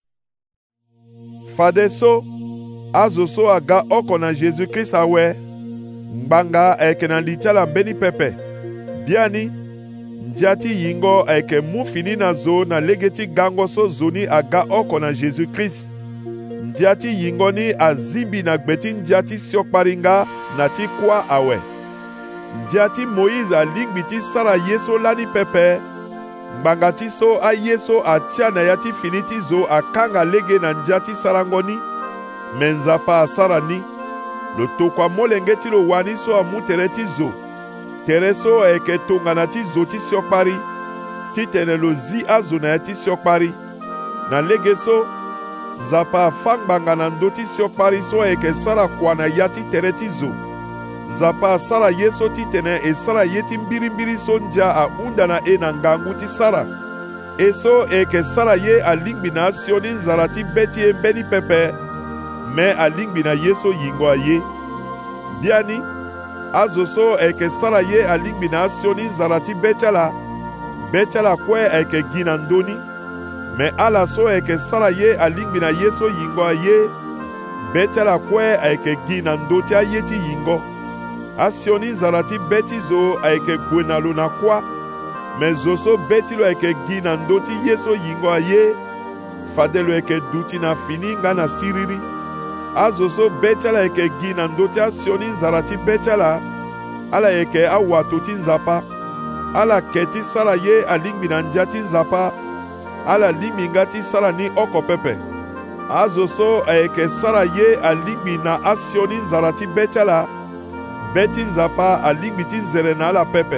Fade so, azo so aga oko na Jésus-Christ awe, ngbanga ayeke na li ti ala mbeni pepe. Bia ni, ndia ti yingo ayeke mu fini na zo na lege ti gango so zo ni aga oko na Jésus-Christ. Ndia ti yingo ni azimbi na gbe ti ndia ti siokpari nga na ti kuâ awe. Ndia ti Moïse alingbi ti sara ye so lani pepe, ngbanga ti so aye so atia na ya ti fini ti zo akanga lege na ndia ti sara ngoni, me nzapa asara ni. Lo tokua molenge ti lo wani so amu tere ti zo. Tere so ayeke tongana ti zo ti siokpari, ti tene lo zi azo na ya ti siokpari. Na lege so, nzapa afa ngbanga na ndö ti siokpari so ayeke sara kua na ya ti tere ti zo. Nzapa asara ye so ti tene e sara ye ti mbirimbiri so ndia ahunda na e na ngangu ti sara. E so ayeke sara ye alingbi na asioni nzara ti be ti e mbeni pepe, me alingbi na ye so yingo aye. Bia ni, azo so ayeke sara ye alingbi na asioni nzara ti be ti ala, be ti ala kue ayeke gi na ndöni. Me ala so ayeke sara ye alingbi na ye so yingo aye, be ti ala kue ayeke gi na ndö ti aye ti yingo. Asioni nzara ti be ti zo ayeke gue na lo na kuâ, me zo so be ti lo ayeke gi na ndö ti ye so yingo aye, fade lo ayeke duti na fini nga na siriri. Azo so be ti ala ayeke gi na ndö ti asioni nzara ti be ti ala ayeke awato ti nzapa. Ala ke ti sara ye alingbi na ndia ti nzapa, ala lingbi nga ti sara ni oko pepe. Azo so ayeke sara ye alingbi na asioni nzara ti be ti ala, be ti nzapa alingbi ti nzere na ala pepe.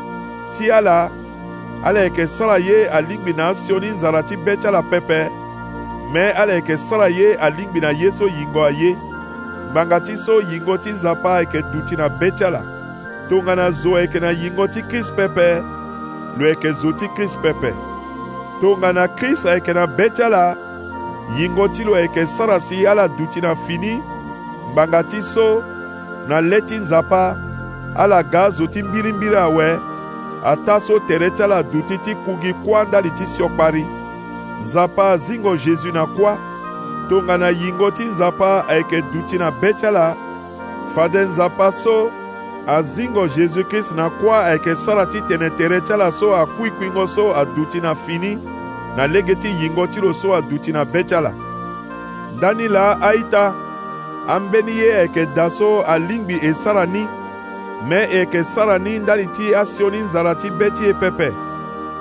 Ti ala ayeke sara ye alingbi na asioni nzara ti be ti ala pepe, me ala yeke sara ye alingbi na ye so yingo aye. Ngbanga ti so yingo ti nzapa ayeke duti na be ti ala. Tongana zo ayeke na yingo ti Krist pepe, lo ayeke zo ti Krist pepe. Tongana Krist ayeke na be ti ala, yingo ti lo ayeke sara si ala duti na fini. Ngbanga ti so, na le ti nzapa, ala ga zo ti mbirimbiri awe, ata so tere ti ala duti ti kugi kuâ ndali ti siokpari. Nzapa azingo Jésus na kuâ. Tongana yingo ti nzapa ayeke duti na be ti ala, fade nzapa so azingo Jésus-Christ na kuâ ayeke sara ti tene tere ti ala so akuikuingo so aduti na fini, na lege ti yingo ti lo so aduti na be ti ala. Ndani la aita, ambeni ye ayeke da so alingbi e sara ni, me ayeke sara ni ndali ti asioni nzara ti be ti e pepe.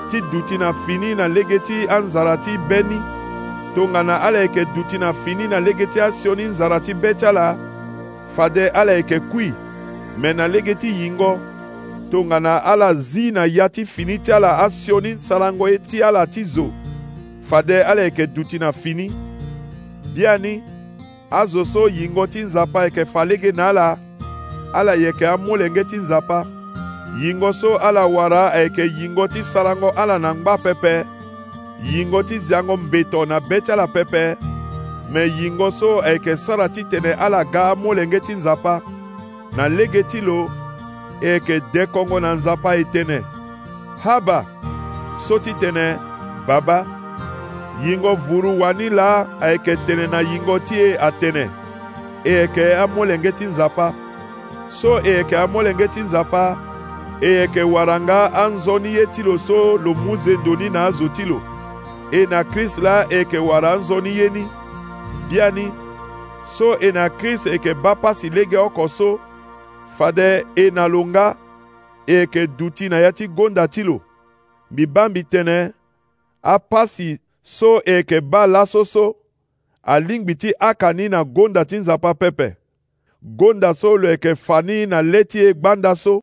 ti duti na fini na lege ti anzara ti be ni, tongana ala yeke duti na fini na lege ti asioni nzara ti be ti ala, fade ala yeke kui, me na lege ti yingo, tongana ala zi na ya ti fini ti ala asioni nsalango ye ti ala ti zo, fade ala yeke duti na fini. Bia ni, azo so yingo ti nzapa yeke fa lege na ala yeke amolenge ti nzapa. Yingo so ala wara ayeke yingo ti sarango ala na ngba pepe, yingo ti ziango mbeto na be ti ala pepe, me yingo so ayeke sara ti tene ala ga amolenge ti nzapa, na lege ti lo e yeke dekongo na nzapa e tene. Haba, so ti tene, baba, yingo vuru wani la ayeke tene na yingo ti e atene, e yeke amolenge ti nzapa. So e yeke amolenge ti nzapa, e yeke waranga anzoni ye ti lo so lo mu zendo ni na azo ti lo, e na Krist la e yeke wara anzoni ye ni. Bia ni, so e na Krist e yeke ba pasi lege oko so, fade e na lo nga e yeke duti na ya ti gonda ti lo. Mbi ba mbi tene, apasi so e yeke ba laso so, alingbi ti aka ni na gonda ti nzapa pepe. Gonda so lo yeke fa ni na le ti e gbanda so.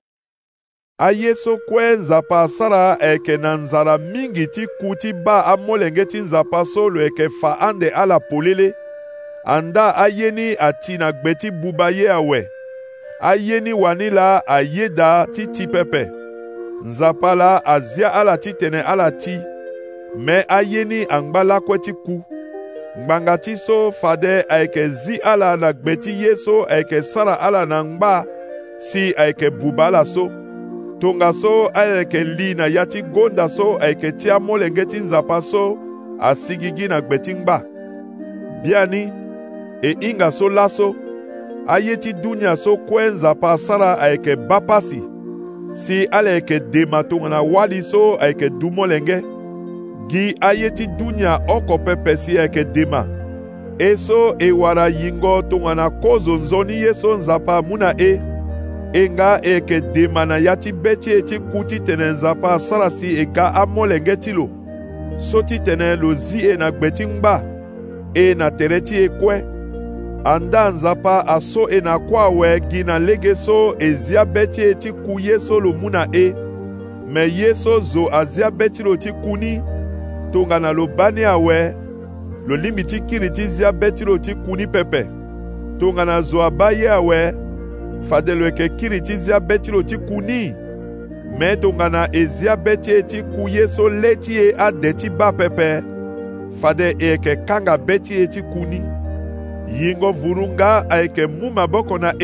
Aye so kue nzapa asara ayeke na nzara mingi ti ku ti ba amolenge ti nzapa so lo yeke fa ande ala polele. Anda aye ni ati na gbe ti buba ye awe. Aye ni wani la aye da ti pepe. Nzapa la azia ala ti tene ala ti. Me aye ni angba lakue ti ku. Ngbanga ti so fade ayeke zi ala na gbe ti ye so ayeke sara ala na ngba si ayeke buba ala so. Tonga so ayeke li na ya ti gonda so ayeke ti amolenge ti nzapa so asigigi na gbe ti ngba. Bia ni, e hinga so laso, aye ti dunia so kue nzapa asara ayeke ba pasi, si ala yeke dema tongana wali so ayeke du molenge. Gi aye ti dunia oko pepe si ayeke dema, e so e wara yingo tongana kozo nzoni ye so nzapa mu na e. E nga e yeke dema na ya ti be ti e ti ku ti tene nzapa asara si e ga amolenge ti lo. So ti tene lo zi e na gbe ti ngba, e na tere ti e kue. Anda nzapa aso e na kue awe gi na lege so e zia be ti e ti ku ye so lo mu na e. Me ye so zo azia be ti lo ti ku ni, tongana lo ba ni awe, lo lingbi ti kiri ti zia be ti lo ti ku ni pepe. Tongana zo aba ye awe, fade lo yeke kiri ti zia be ti lo ti ku ni. Me tongana e zia be ti e ti ku ye so le ti e ade ti ba pepe, fade e yeke kanga be ti e ti ku ni. Yingo vuru nga ayeke mu maboko na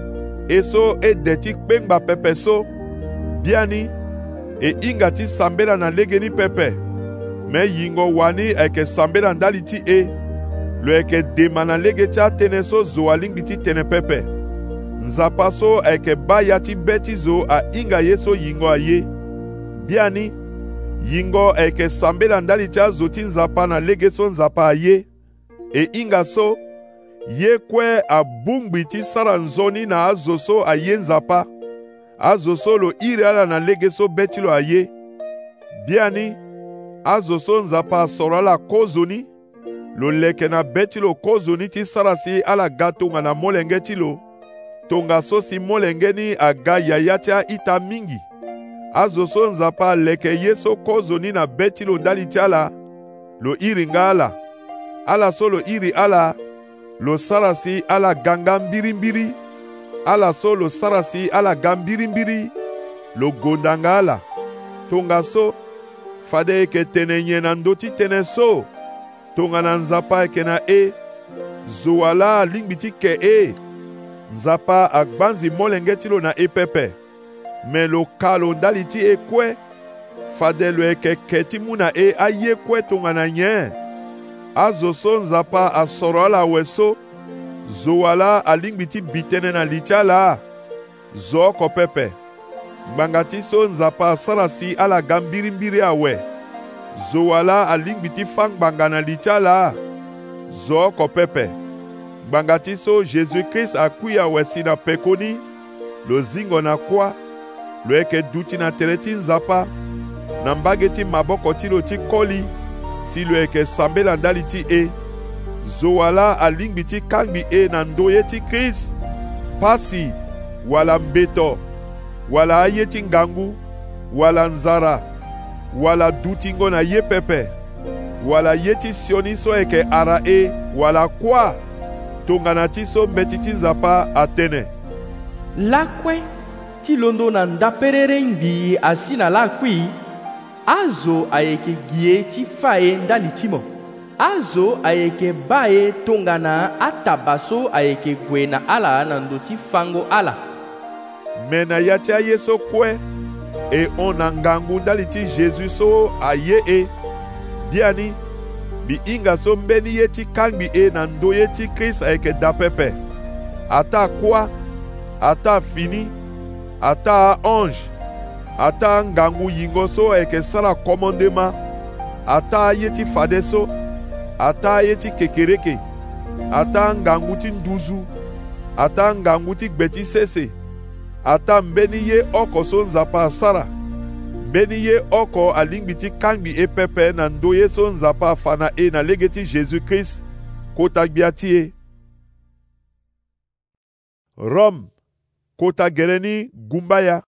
e so e de ti kpengba pepe so. Bia ni, e hinga ti sambela na lege ni pepe. Me yingo wani ayeke sambela ndali ti e, lo yeke dema na lege ti atene so zo alingbi ti tene pepe. Nzapa so ayeke ba ya ti be ti zo ahinga ye so yingo aye. Bia ni, yingo ayeke sambela ndali ti azo ti nzapa na lege so nzapa aye. E hinga so, ye kue abungbi ti sara nzoni na azo so aye nzapa. Azo so lo iri ala na lege so be ti lo aye. Bia ni, azo so nzapa asoro ala kozo ni, lo leke na be ti lo kozo ni ti sara si ala ga tonga na molenge ti lo. Tonga so si molenge ni aga yaya ti aita mingi. Azo so nzapa leke ye so kozo ni na be ti lo ndali ti ala, lo iri nga ala. Ala so lo iri ala, lo sara si ala ganga mbiri. Ala so lo sara si ala ga mbiri, lo gonda nga ala. Tonga so, fade yeke tene nye na ndö ti tene so, tongana nzapa yeke na e, zo ala alingbi ti ke e. Nzapa agbanzi molenge ti lo na e pepe, me lo ka lo ndali ti e kue, fade lo yeke ke ti mu na e aye kue tongana nye. Azo so nzapa asoro ala awe so, zo ala alingbi ti bitene na li ti ala, zo oko pepe. Ngbanga ti so nzapa asara si ala ga mbiri awe, zo ala alingbi ti fa ngbanga na li ti ala, zo oko pepe. Ngbanga ti so Jésus-Christ akui awe si na peko ni, lo zingo na kwa, lo yeke duti na tere ti nzapa. na mbage ti maboko ti lo ti koli si lo yeke sambela ndali ti e. Zo wala alingbi ti kangbi e na ndö ye ti Kris, pasi wala mbeto wala aye ti ngangu wala nzara wala dutingo na ye pepe wala ye ti sioni so yeke ara e wala kuâ tongana ti so mbeti ti nzapa atene. Lakue ti londo na ndaperere ngbi asi na lakui, azo ayeke gie ti fa e ndali ti mo, azo ayeke ba e tongana ataba so ayeke gue na ala na ndö ti fango ala. Me na ya ti aye so kue e hon na ngangu ndali ti Jésus so aye e, bia ni mbi hinga so mbeni ye ti kangbi e na ndö ye ti Kris ayeke da pepe, ata kuâ, ata fini, ata ange, ata ngangu yingo so ayeke sara komondema, ata aye ti fade so, ata aye ti kekereke, ata ngangu ti nduzu, ata ngangu ti gbe ti sese, ata mbeni ye oko so nzapa asara, mbeni ye oko alingbi ti kangbi e pepe na ndö ye so nzapa afana e na lege ti Jésus-Christ kota gbia ti e. Rome kota gere ni gumbaya.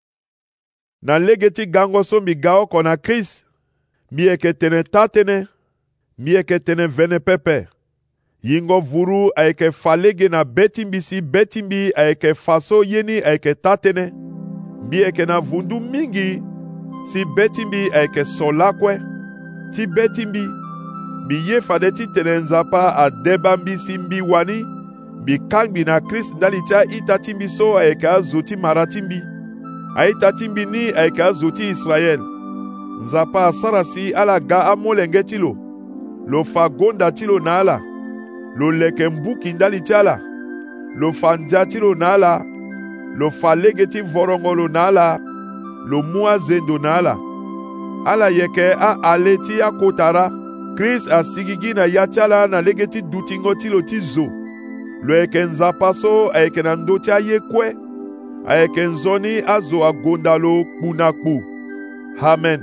Na lege ti gango so mbi ga oko na Kris, mbi yeke tene ta tënë, mbi yeke tene vene pepe. Yingo vuru ayeke fa lege na be ti mbi si be ti mbi ayeke fa so ye ni ayeke ta tënë. Mbi yeke na vundu mingi si be ti mbi ayeke so lakue. Ti be ti mbi, mbi ye fade ti tene nzapa adeba mbi si mbi wani, mbi kangbi na Kris ndali ti ahita ti mbi so ayeke azo ti mara ti mbi. Ahita ti mbi ni ayeke azo ti Israel. Nzapa asara si ala ga amolenge ti lo fa gonda ti lo na ala, lo leke mbuki ndali ti ala, lo fa ndia ti lo na ala, lo fa lege ti vorongo lo na ala, lo mu azendo na ala. Ala yeke aale ti akota ra. Kris asigi gi na ya ti ala na lege ti dutingo ti lo ti zo. Lo yeke nzapa so ayeke na ndö ti aye kue, ayeke nzoni azo agonda lo kpu na kpu. Amen.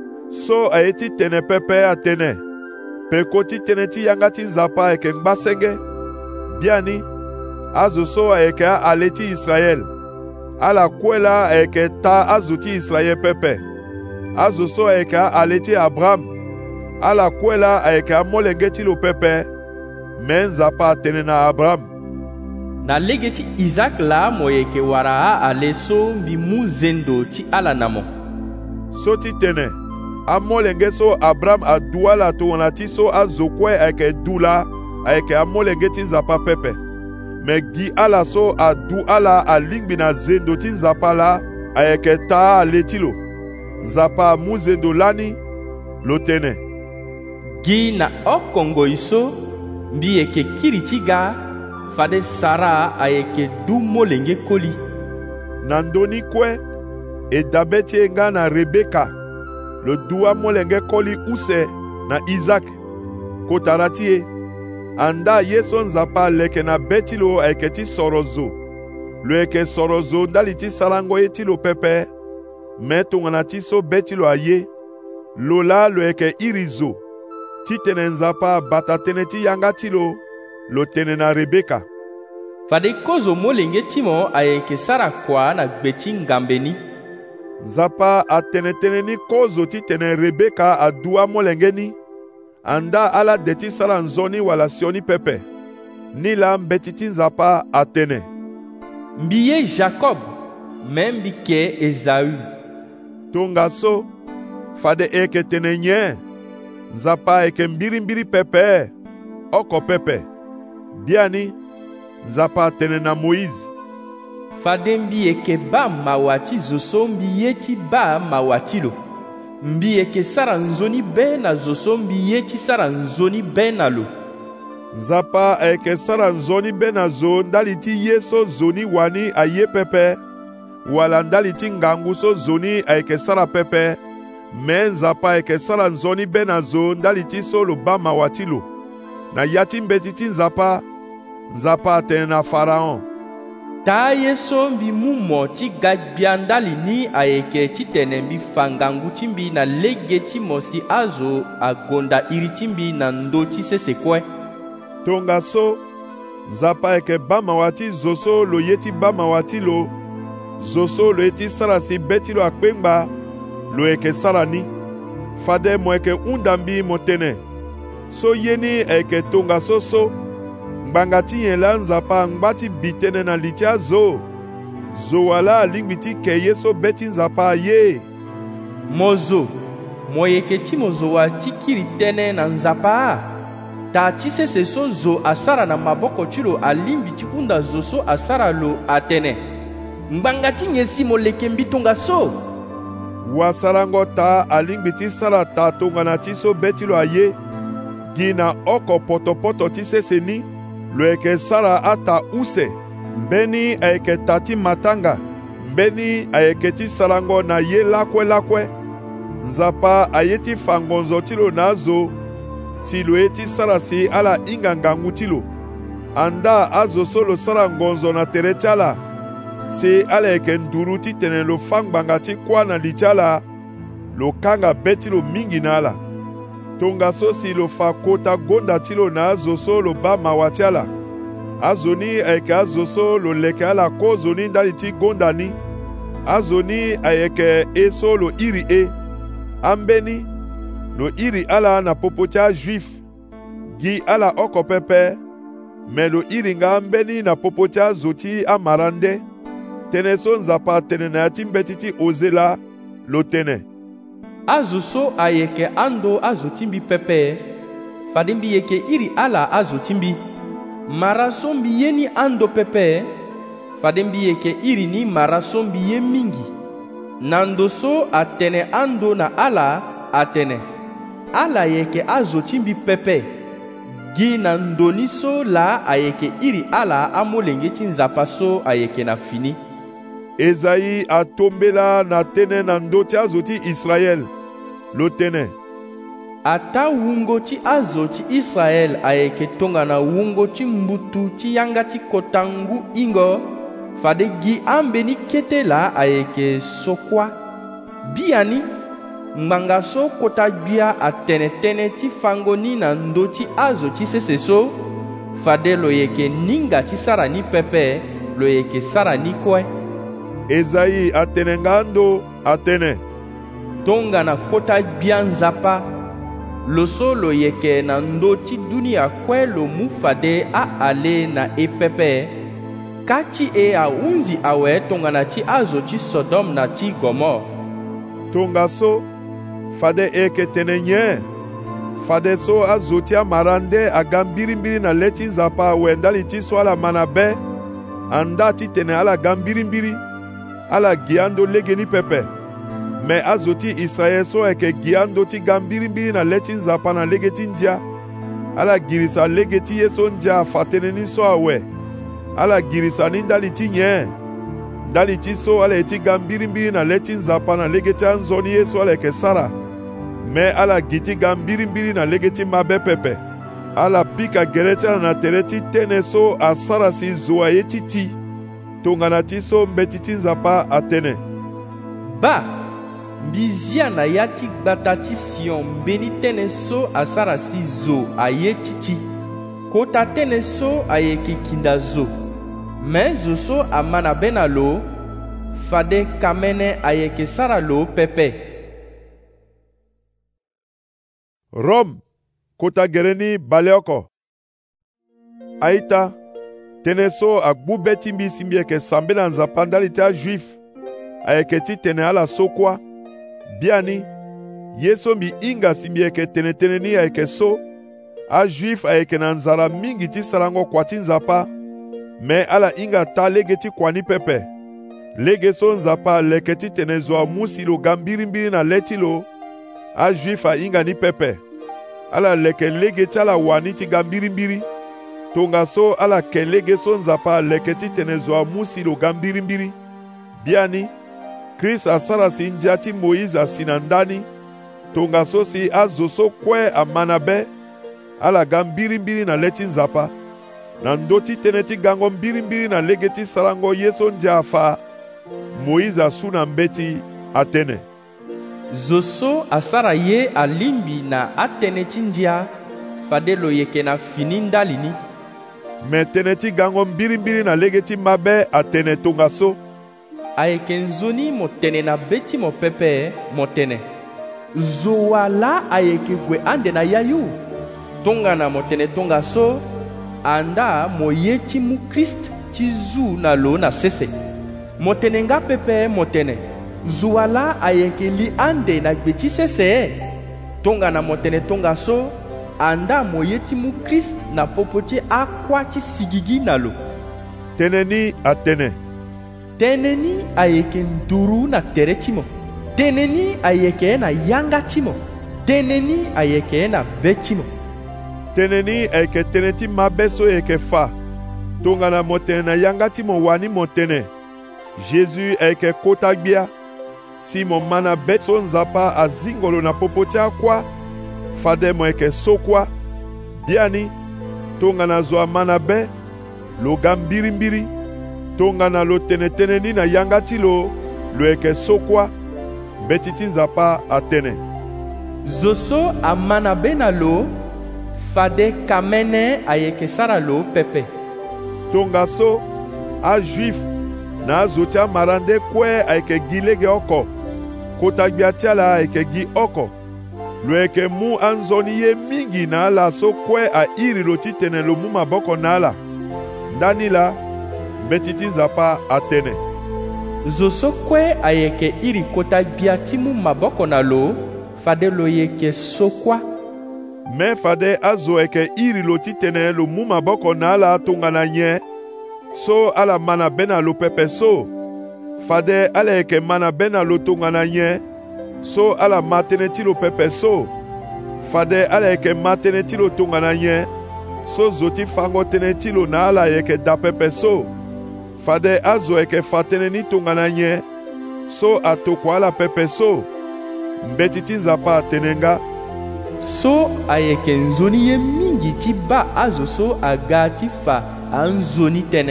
So aye ti tene pepe atene, peko ti tene ti yanga ti nzapa ayeke ngbasenge. Bia ni azo so ayeke aale ti Israel, ala kue la ayeke ta azo ti Israel pepe. Azo so ayeke aale ti Abraham, ala kue la ayeke amolenge ti lo pepe, me nzapa atene na Abraham. Na lege ti Isaac la mo yeke wara aale so mbi mu zendo ti ala na mo. So ti tene amolenge so Abraham adua la tongana ti so azo kue ayeke du la ayeke amolenge ti nzapa pepe. Me gi ala so adu ala alingbi na zendo ti nzapa la ayeke ta aale ti lo. Nzapa amu zendo lani lo tene. Gi na oko ngoi so mbi yeke kiri ti ga, fade Sara ayeke du molenge koli. Na ndöni kue e dabe ti e nga na Rebeka lo du amolenge koli use na Isaac kota ra ti e. Anda ye so nzapa leke na be ti lo ayeke ti soro zo. Lo yeke soro zo ndali ti sarango ye ti lo pepe, me tongana ti so be ti lo aye. Lo la lo yeke iri zo. Ti tene nzapa bata tënë ti yanga ti lo tene na Rebeka. Fade kozo molenge ti mo ayeke sara kua na gbe ti ngambeni. Nzapa atene tënë ni kozo ti tene Rebeka adu amolenge ni. Anda ala de ti sara nzoni wala sioni pepe. Ni la mbeti ti nzapa atene. Mbi ye Jacob, me mbi ke Ezau. Tonga so, fade eke tene nye. Nzapa eke mbiri pepe, oko pepe. Bia ni nzapa tene na Moïse. Fade mbi yeke ba mawa ti zo so mbi ye ti ba mawa ti lo. Mbi yeke sara nzoni be na zo so mbi ye ti sara nzoni be na lo. Nzapa ayeke sara nzoni be na zo ndali ti ye so zoni wani aye pepe, wala ndali ti ngangu so zoni ayeke sara pepe, me nzapa ayeke sara nzoni be na zo ndali ti so lo ba mawa ti lo. Na ya ti mbeti ti nzapa atene na Faraon. ta ye so mbi mu mo ti ga gbia ndali ni ayeke ti tene mbi fangangu ti mbi na lege ti mo si azo agonda iri ti mbi na ndo ti sese kue. Tongaso nzapa ayeke ba mawa ti zo so lo ye ti ba mawa ti lo, zo so lo ye ti sara si be ti lo akpengba lo yeke sara ni. Fade mo yeke hunda mbi mo tene so ye ni ayeke tongaso so ngbanga ti nyen la nzapa angba ti bi tënë na li ti azo. Zo wala alingbi ti ke ye so be ti nzapa aye. Mo zo mo yeke ti mo zo wa ti kiri tënë na nzapa ta ti sese so zo asara na maboko ti lo alingbi ti hunda zo so asara lo atene. Ngbanga ti nyen si mo leke mbi tongaso. Wasarango ta alingbi ti sara ta tongana ti so be ti lo aye. Gi na oko potopoto ti sese ni lo yeke sara ata use, mbeni ayeke ta ti matanga, mbeni ayeke ti sarango na ye lakue. Nzapa aye ti fa ngonzo ti lo na azo si lo ye ti sara si ala hinga-ngangu ti lo. Anda azo so lo sara ngonzo na tere ti ala si ala yeke nduru ti tene lo fa ngbanga ti kuâ na li ti ala lo kanga be ti lo mingi na ala. Tongaso si lo fa kota gonda ti lo na azo so lo ba mawa ti ala. Azo ni ayeke azo so lo leke ala kozo ni ndali ti gonda ni. Azo ni ayeke e so lo iri e. Ambeni lo iri ala na popo ti ajuif gi ala oko pepe, me lo iri nga ambeni na popo ti azo ti amara nde. Tënë so nzapa atene na ya ti mbeti ti oze la lo tene. Azo so ayeke ando azo ti mbi pepe, fade mbi yeke iri ala azo ti mbi. Mara so mbi ye ni ando pepe, fade mbi yeke iri ni mara so mbi ye mingi. Na ndo so atene ando na ala atene. Ala yeke azo ti mbi pepe. Gi na ndo ni so la ayeke iri ala amolenge ti nzapa so ayeke na fini. Ezaïe atombela na tënë na ndo ti azo ti Israel lo tene. Ata wungo ti azo ti Israel ayeke tongana wungo ti mbutu ti yanga ti kota ngu hingo, fade gi ambeni kete la ayeke so kuâ. Bia ni ngbanga so kota gbia atene-tënë ti fango ni na ndo ti azo ti sese so, fade lo yeke ninga ti sara ni pepe lo yeke sara ni kue. Ezaïe atene nga ando atene tongana kota gbia nzapa lo so lo yeke na ndo ti dunia kue lo mu fade aale na e pepe ka ti e ahunzi awe tongana ti azo ti Sodome na ti Gomor. Tongaso fade e yeke tene nyen fade so azo ti amara nde aga mbirimbiri na le ti nzapa awe ndali ti so ala ma na be anda ti tene ala ga mbirimbiri ala gi ando lege ni pepe. Me azo ti Israel so ayeke gi ando ti ga mbirimbiri na le ti nzapa na lege ti ndia. Ala girisa lege ti ye so ndia fa tënë ni so awe. Ala girisa ni ndali ti nyen. Ndali ti so ala e ti ga mbirimbiri na le ti nzapa na lege ti anzo ni ye so ala yeke sara. Me ala gi ti ga mbirimbiri na lege ti mabe pepe. Ala pika gere ti ala na tere ti tënë so asara si zo aye ti ti. Tongana ti so mbeti ti nzapa atene. Ba mbizia na ya ti gbata ti Sion mbeni tënë so asara si zo aye ti ti. Kota tënë so ayeke kinda zo. Me zo so ama na be na lo, fade ka mene ayeke sara lo pepe. Rome kota gere ni bale oko. Aita tënë so agbu be ti mbi si mbi yeke sambe na nzapa ndali ti ajuif ayeke ti tene ala so kuâ. Bia ni ye so mbi hinga si mbi yeke tene-tënë ni ayeke so ajuif ayeke na nzara mingi ti sarango kua ti nzapa. Me ala hinga ta lege ti kua ni pepe. Lege so nzapa aleke ti tene zo amu si lo ga mbirimbiri na le ti lo ajuif ahinga ni pepe. Ala leke lege ti ala wani ti ga mbirimbiri. Tongaso ala ke lege so nzapa aleke ti tene zo amu si lo ga mbirimbiri. Bia ni Krist asara si ndia ti Moïse asi na ndani. Tongaso si azo so kue ama na be ala ga mbirimbiri na le ti nzapa. na ndoti tënë ti gango mbirimbiri na lege ti sarango ye so ndia afa, Moïse asu na mbeti atene. Zo so asara ye alimbi na atene ti ndia fade lo yeke na fini ndali ni. Me tënë ti gango mbirimbiri na lege ti mabe atene tongaso. Ayeke nzoni mo tene na be ti mo pepe mo tene. Zo wala ayeke gue ande na ya yu. Tongana mo tene tongaso anda mo ye ti mu Christ ti zu na lo na sese. Mo tene nga pepe mo tene. Zo wala ayeke li ande na gbe ti sese. Tongana mo tene tongaso anda mo ye ti mu Christ na popo ti akua ti sigigi na lo. Tënë ni atene. Tënë ni ayeke nduru na tere ti mo. Tënë ni ayeke na yanga ti mo. Tënë ni ayeke na be ti mo. Tënë ni ayeke tënë ti mabe so yeke fa. Tongana mo tene na yanga ti mo wani mo tene. Jésus ayeke kota gbia. Si mo mana be so nzapa azingolo na popo ti akua, fade mo yeke so kuâ. Biani, tongana zo amana be, lo ga mbirimbiri. Tongana lo tene ni na yanga ti lo yeke so kuâ. Mbeti ti nzapa atene. Zo so amana be na lo, fade kamene ayeke sara lo pepe. Tongaso ajuif na azo ti amara nde kue ayeke gi lege oko. Kota gbia ti ala ayeke gi oko. Lo yeke mu anzoni ye mingi na ala so kue ahiri lo ti tene lo mu maboko na ala. Ndani la, mbeti ti nzapa atene. Zo so kue ayeke iri kota gbia ti mu maboko na lo, fade lo yeke so kuâ. Me fade azo ayeke iri lo ti tene lo mu maboko na ala tongana nye, so ala mana be na lo pepe so. Fade ala yeke mana be na lo tongana nye, so ala ma tënë ti lo pepe so. Fade ala yeke ma tënë ti lo tongana nye, so zo ti fango tënë ti lo na ala yeke da pepe so. Fade azo yeke fa tënë ni tongana nye, so atoko ala pepe so. Mbeti ti nzapa atene nga. So ayeke nzoni ye mingi ti ba azo so aga ti fa anzoni tënë.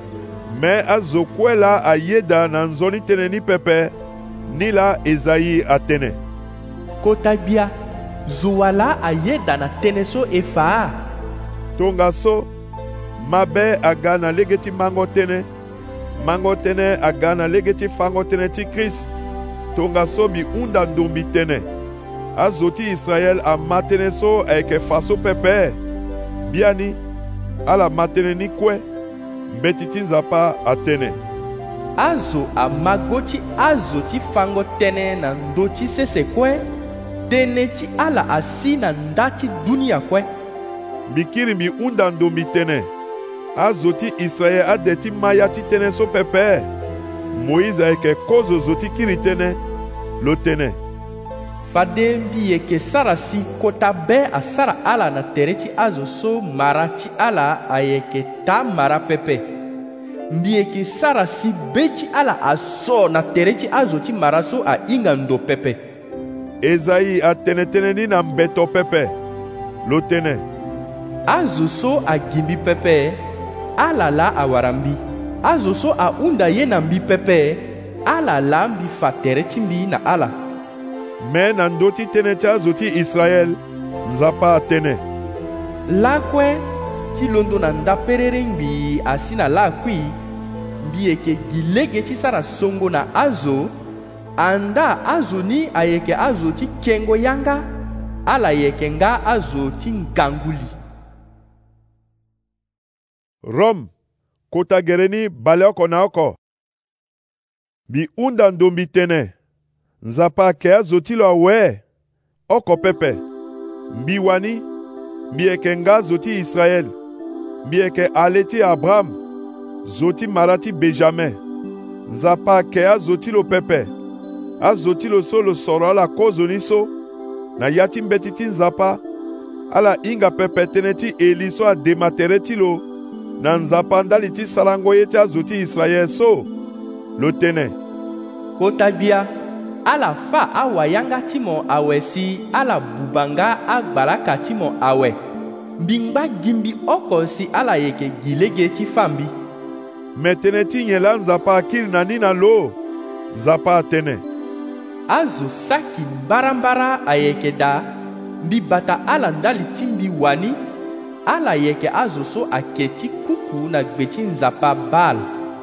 Me azo kue la ayeda na nzoni tënë ni pepe, ni la Ezaïe atene. Kota gbia, zo wala ayeda na tënë so e fa. Tongaso, mabe aga na lege ti mango tënë. Mango tënë aga na lege ti fango tënë ti Christ. Tongaso bi hunda ndumbi tënë. Azo ti Israel ama tënë so ayeke fa so pepe. Biani, ala ma tënë ni kue. Mbeti ti nzapa atene. Azo amago ti azo ti fango tënë na ndö ti sese kue. Tënë ti ala asi na nda ti dunia kue. Mbikiri mbi hunda ndumbi tënë. Azo ti Israel ade ti maya ti tënë so pepe. Moïse ayeke kozo zo ti kiri tënë lo tënë. Fade mbi yeke sara si kota be asara ala na tere ti azo so mara ti ala ayeke ta mara pepe. Mbi yeke sara si be ti ala aso na tere ti azo ti mara so ahinga ndo pepe. Ezaïe atene tënë ni na mbeto pepe lo tënë. Azo so agimbi pepe, ala la awara mbi. Azo so ahunda ye na mbi pepe, ala la mbi fa tere ti mbi na ala. Me na ndö ti tënë ti azo ti Israel, nzapa atene. La kue ti londo na nda perere ngbi asi na la akui, mbi yeke gi lege ti sara songo na azo, anda azo ni ayeke azo ti kengo yanga, ala yeke nga azo ti nganguli. Rome, kota gere ni bale oko na oko. Bi hunda ndumbi tënë. Nzapa ayeke azo ti lo awe. Oko pepe. Mbi wani. Mbi yeke nga azo ti Israel. Mbi yeke ale ti Abraham. Zo ti mara ti Benjamin. Nzapa ayeke azo ti lo pepe. Azo ti lo so lo soro ala kozo ni so. Na ya ti mbeti ti nzapa. Ala hinga pepe tënë ti Eli so adema tere ti lo. Na nzapa ndali ti sarango ye ti azo ti Israel so. Lo tënë. Kota gbia, ala fa awayanga ti mo awe si ala bubanga agbalaka ti mo awe. mbingba gimbi oko si ala yeke gilege ti fambi. Me tene ti nyen la nzapa akiri na ni na lo nzapa atene. Azo saki mbarambara ayeke da mbi bata ala ndali ti mbi wani ala yeke azo so ayeke ti kuku na gbe ti nzapa Baal.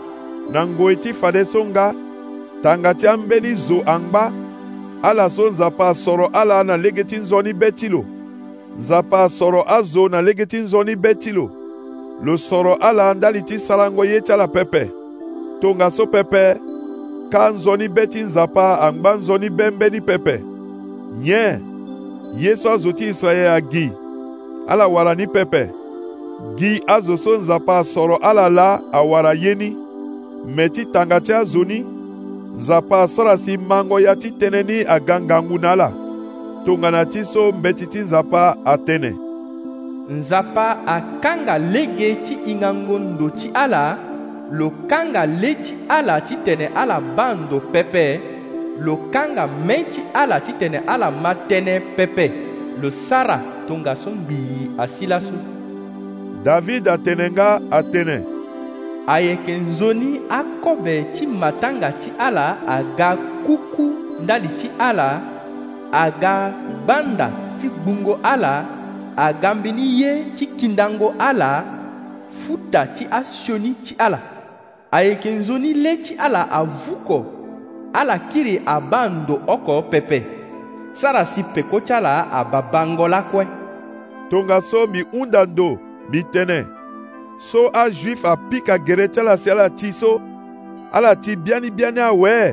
Na ngoi ti fade so nga tanga ti ambeni zo angba ala so nzapa asoro ala na lege ti nzoni be ti lo. Nzapa asoro azo na lege ti nzoni be ti lo. Lo soro ala ndali ti salango ye ti ala pepe. Tonga so pepe ka nzoni be ti nzapa angba nzoni be mbeni pepe. Nye ye so azo ti Israel agi ala wara ni pepe. Gi azo so nzapa asoro ala la awara yeni. Me ti tanga ti azo ni nzapa asara si mango ya ti tene ni agangangu na ala. Tongana ti so mbeti ti nzapa atene. Nzapa akanga lege ti ingangondo ti ala, lo kanga le ti ala ti tene ala bando pepe, lo kanga me ti ala ti tene ala matene pepe, lo sara tonga so mbi asila so. David atene nga atene. Ayeke nzoni akobe ti matanga ti ala aga kuku ndali ti ala, aga banda ti gbungo ala, agambini ye ti kindango ala, futa ti asioni ti ala. Ayeke nzoni le ti ala avuko, ala kiri abando oko pepe, sara si peko ti ala ababango lakue. Tonga so mi undando mi tene. So a juif apika gere ti ala si ala ti so, ala ti biani biani awe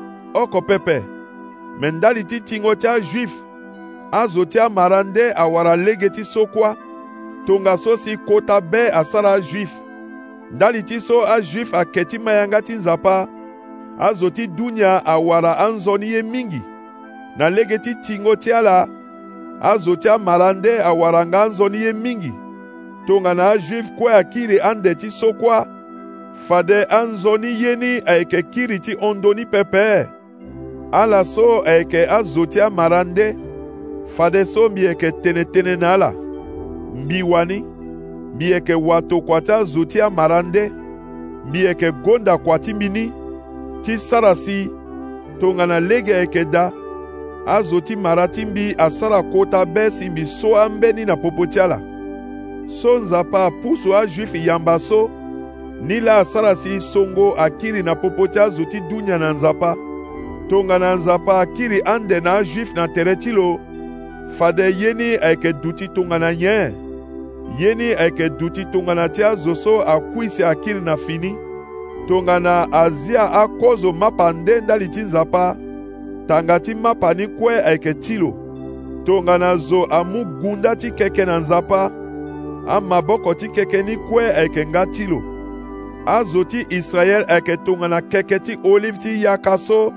oko pepe. Mendali ti tingo ti a juif azo ti amarande awara lege ti so kuâ. Tonga so si kota be asara a juif. Ndali ti so a juif ayeke ti mayanga ti nzapa azo ti dunia awara anzoni ye mingi. Na lege ti tingo ti ala azo ti amarande awara nga anzoni ye mingi. Tongana a juif kue akiri ande ti so kuâ. Fade anzoni ye ni ayeke kiri ti ondo ni pepe. Ala so ayeke azo ti amarande. Fade so mbi yeke tene na ala. Mbi wani mbi yeke wato kua ti azo ti amarande. Mbi yeke gonda kua ti mbini ti sara si tongana lege ayeke da azo ti mara ti mbi asara kota be si mbi so ambeni na popo ti ala. So nzapa apusu a juif yamba so ni la asara si songo akiri na popo ti azo ti dunia na nzapa. Tongana nzapa akiri ande na a juif na tere ti lo. Fade yeni ayeke duti tongana nye. Yeni ayeke duti tongana ti azo so akuisi akiri na fini. Tongana azia akozo mapa nde ndali ti nzapa. Tanga ti mapa ni kue ayeke ti lo. Tongana zo amu gunda ti keke na nzapa. Amaboko ti keke ni kue ayeke nga ti lo. Azo ti Israel ayeke tongana keke ti olive ti yaka so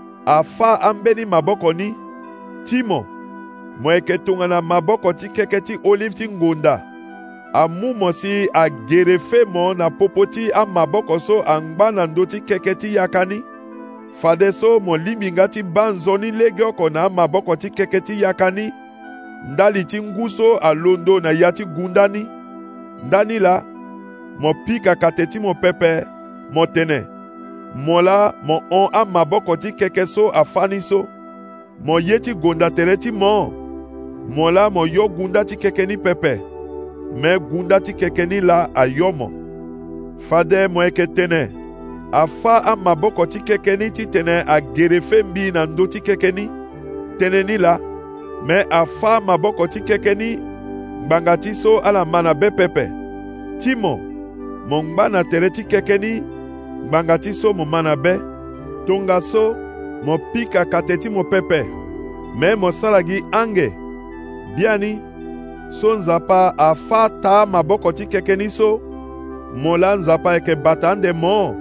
afa ambeni maboko ni. Timo mo yeke tongana maboko ti keke ti olive ti ngonda. Amu mo si agerefe mo na popo ti amaboko so angba na ndö ti keke ti yaka ni. Fade so mo limbi nga ti ba nzoni lege oko na amaboko ti keke ti yaka ni. Ndali ti ngu so alondo na ya ti gunda ni. Ndani la mo pika kate ti mo pepe mo tene. Mo la mo on amaboko ti keke so afani so. Mo ye ti gonda tere ti mo. Mo la mo yo gunda ti keke ni pepe. Me gunda ti keke ni la ayo mo. Fade mo yeke tene. Afa amaboko ti keke ni ti tene agerefe mbi na ndö ti keke ni. Tene ni la. Me afa maboko ti keke ni ngbanga ti so ala mana be pepe. Timo mo ngba na tere ti keke ni ngbanga ti so mo mana be. Tonga so mo pika kate ti mo pepe. Me mo sara gi ange. Biani so nzapa afa ta maboko ti keke ni so. Mo la nzapa yeke bata ande mo.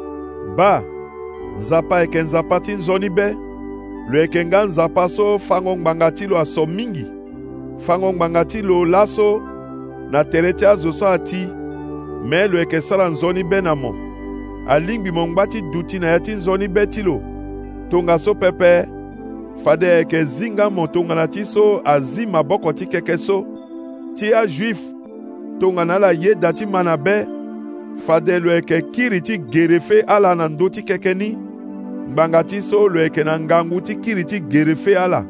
Ba nzapa yeke nzapa ti nzoni be. Lo yeke nga nzapa so fango ngbanga ti lo aso mingi. Fango ngbanga ti lo la so na tere ti azo so ati. Me lo yeke sara nzoni be na mo. Alingbi mo ngba ti duti na ya ti nzoni be ti lo. Tonga so pepe. Fade yeke zinga mo tongana ti so azi maboko ti keke so. ti ajuif tongana ala ye da ti mana be fade lo yeke kiri ti gerefe ala na ndö ti keke ni ngbanga ti so lo yeke na ngangu ti kiri ti gerefe ala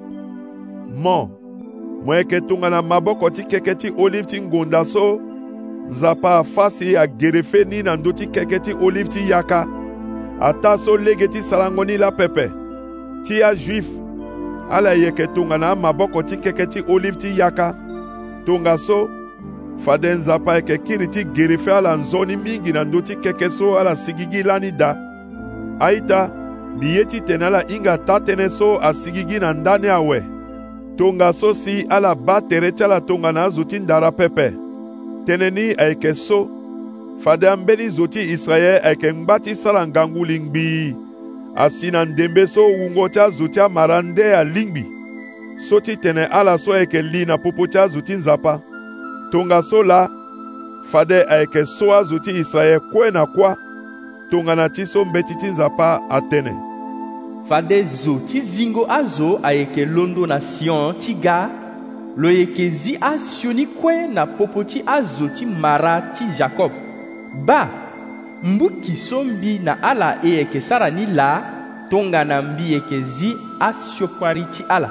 mo yeke tongana maboko ti keke ti olive ti ngonda so nzapa afa si agerefe ni na ndö ti keke ti olive ti yaka ata so lege ti salango ni lapepe ti ajuif ala yeke tongana amaboko ti keke ti olive ti yaka tongaso fade nzapa yeke kiri ti gerefe ala nzoni mingi na ndö ti keke so ala sigi gi lani da aita mbi ye ti tene ala hinga ta tënë so asigi gi na ndani awe tongaso si ala ba tere ti ala tongana azo ti ndara pepe tënë ni ayeke so fade ambeni zo ti Israel ayeke ngba ti sara ngangu lingbi asi na ndembe so wungo ti azo ti amara nde alingbi so ti tene ala so ayeke li na popo ti azo ti nzapa tongaso la fade ayeke so azo ti Israel kue na kuâ tongana ti so mbeti ti nzapa atene fade zo ti zingo azo ayeke londo na Sion ti ga lo yeke zi asioni kue na popo ti azo ti mara ti Jacob ba mbuki so mbi na ala e yeke sara ni la tongana mbi yeke zi asiopari ti ala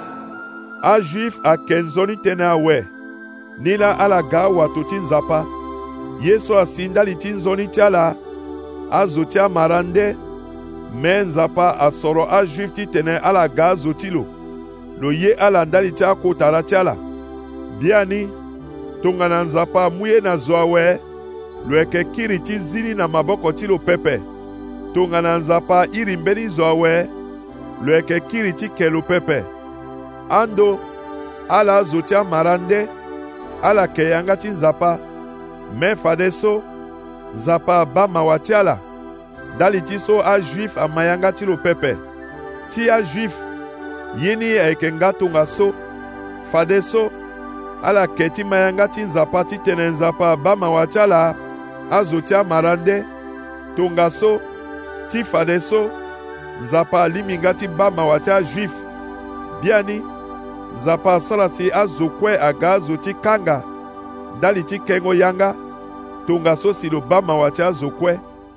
ajuif ayeke nzoni tënë awe ni la ala ga wato ti nzapa ye so asi ndali ti nzoni ti ala azo ti amara nde me nzapa asoro ajuif ti tene ala ga azo ti lo ye ala ndali ti akotara ti ala bia ni tongana nzapa mu ye na zo awe lo yeke kiri ti zini na maboko ti lo pepe tongana nzapa iri mbeni zo awe lo yeke kiri ti ke lo pepe ando ala azo ti amara nde ala ke yanga ti nzapa me fade so nzapa aba mawa ti ala ndali ti so ajuif ama yanga ti lo pepe ti ajuif ye ni ayeke nga tongaso fade so ala ke ti ma yanga ti nzapa ti tene nzapa aba mawa ti ala azo ti amara nde tongaso ti fade so nzapa alimi nga ti ba mawa ti ajuif bia ni nzapa asara si azo kue aga azo ti kanga ndali ti kengo yanga tongaso si lo ba mawa ti azo kue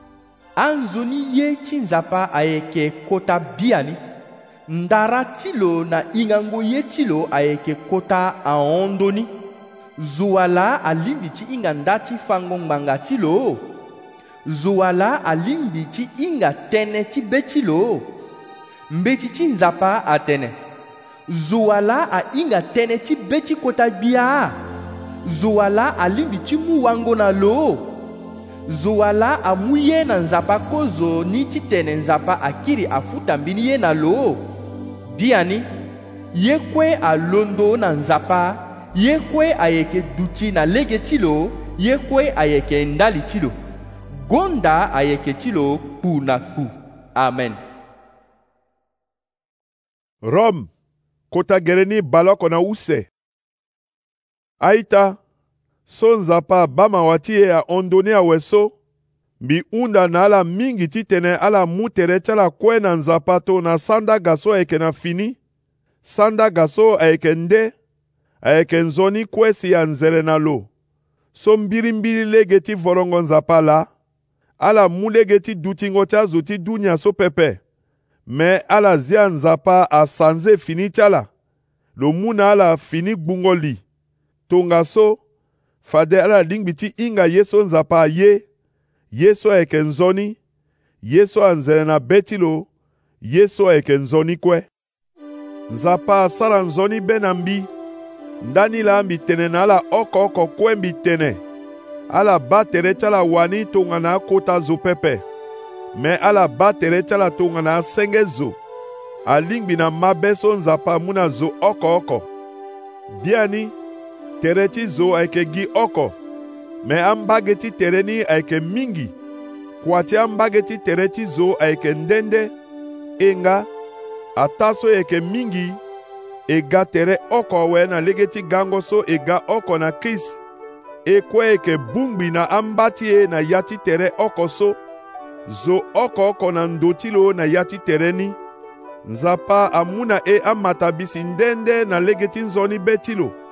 anzoni ye ti nzapa ayeke kota bia ni ndara ti lo na hingango ye ti lo ayeke kota ahondo ni zo ala alimbi ti hinga nda ti fango ngbanga ti lo zo ala alimbi ti hinga tënë ti be ti lo mbeti ti nzapa atene zo ala ahinga tënë ti be ti kota gbia zo ala alimbi ti mu wango na lo zo ala amu ye na nzapa kozo ni ti tene nzapa akiri afuta mbini ye na lo bia ni ye kue alondo na nzapa ye kue ayeke duti na lege ti lo ye kue ayeke ndali ti lo gonda ayeke ti lo kpu na kpu amen Rome kota gere ni baloko na use aita so nzapa aba mawa ti e ahondo ni awe so mbi hunda na ala mingi ti tene ala mu tere ti ala kue na nzapa tongana sanda ga so ayeke na fini sanda ga so ayeke nde ayeke nzoni kue si anzere na lo so mbirimbiri lege ti vorongo nzapa la ala mu lege ti dutingo ti azo ti dunia so pepe me ala zia nzapa asanze fini ti ala lo mu na ala fini gbungo li tongaso fade ala lingbi ti hinga ye so nzapa aye ye so ayeke nzoni ye so anzere na be ti lo ye so ayeke nzoni kue nzapa asara nzoni be na mbi ndani la mbi tene na ala oko kue mbi tene ala ba tere ti ala wani tongana akota zo pepe me ala ba tere ti ala tongana asenge zo alingbi na mabe so nzapa mu na zo oko bia ni tere ti zo ayeke gi oko me ambage ti tere ni ayeke mingi kua ti ambage ti tere ti zo ayeke ndende e nga ata so yeke mingi e ga tere oko awe na lege ti gango so e ga oko na kris e kue yeke bungbi na amba ti e na ya ti tere oko so zo oko na ndo ti lo na ya ti tere ni nzapa amu na e amata bisi ndende na lege ti nzoni be ti lo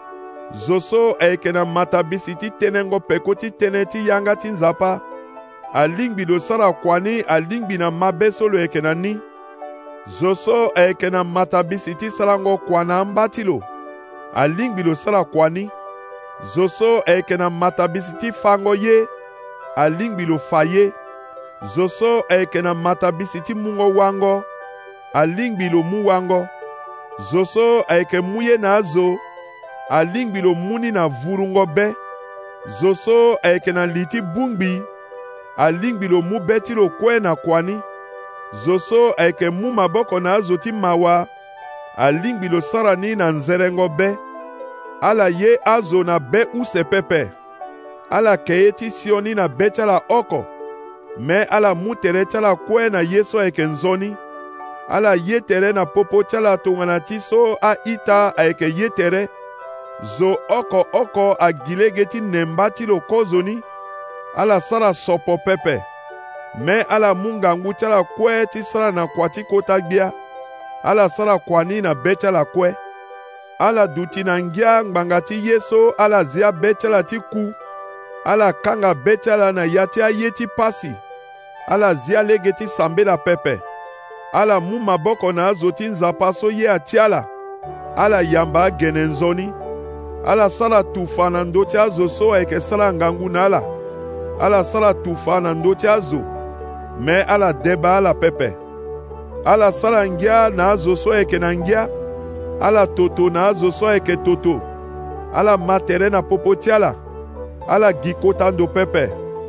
Zo so ayeke na matabisi ti tënë ngo peko ti tënë ti yanga ti nzapa, alingbi lo sara kuani alingbi na mabe so lo yeke na ni. Zo so ayeke na matabisi ti sara ngo kuana amba ti lo, alingbi lo sara kuani. Zo so ayeke na matabisi ti fa ngo ye, alingbi lo fa ye. Zo so ayeke na matabisi ti mu ngo wango, alingbi lo mu wango. Zo so ayeke mu ye na azo, alingbi lo mu ni na vuru ngo be. Zo so ayeke na li ti bungbi, alingbi lo mu be ti lo kue na kuani. Zo so ayeke mu maboko na azo ti mawa, alingbi lo sara ni na nzere ngo be. Ala ye azo na be use pepe. Ala ke ye ti sio ni na be ti ala oko. Me ala mu tere ti ala kue na ye so ayeke nzoni. Ala ye tere na popo ti ala tongana ti so ahita ayeke ye tere. Zo oko agile ge ti nemba ti lo kozo ni. Ala sara sopo pepe. Me ala mu ngangu ti ala kue ti sara na kua ti kota gbia. Ala sara kuani na be ti ala kue. Ala duti na ngia ngbanga ti ye so ala zia be ti ala ti ku. Ala kanga be ti ala na ya ti aye ti pasi. Ala zia lege ti sambela pepe. Ala mu maboko na azo ti nzapa so ye ati ala. Ala yamba agene nzoni. Ala sara tufa na ndö ti azo so ayeke sara ngangu na ala. Ala sara tufa na ndö ti azo. Me ala deba ala pepe. Ala sara ngia na azo so ayeke na ngia. Ala toto na azo so ayeke toto. Ala ma tere na popo ti ala. Ala gi kota ndo pepe.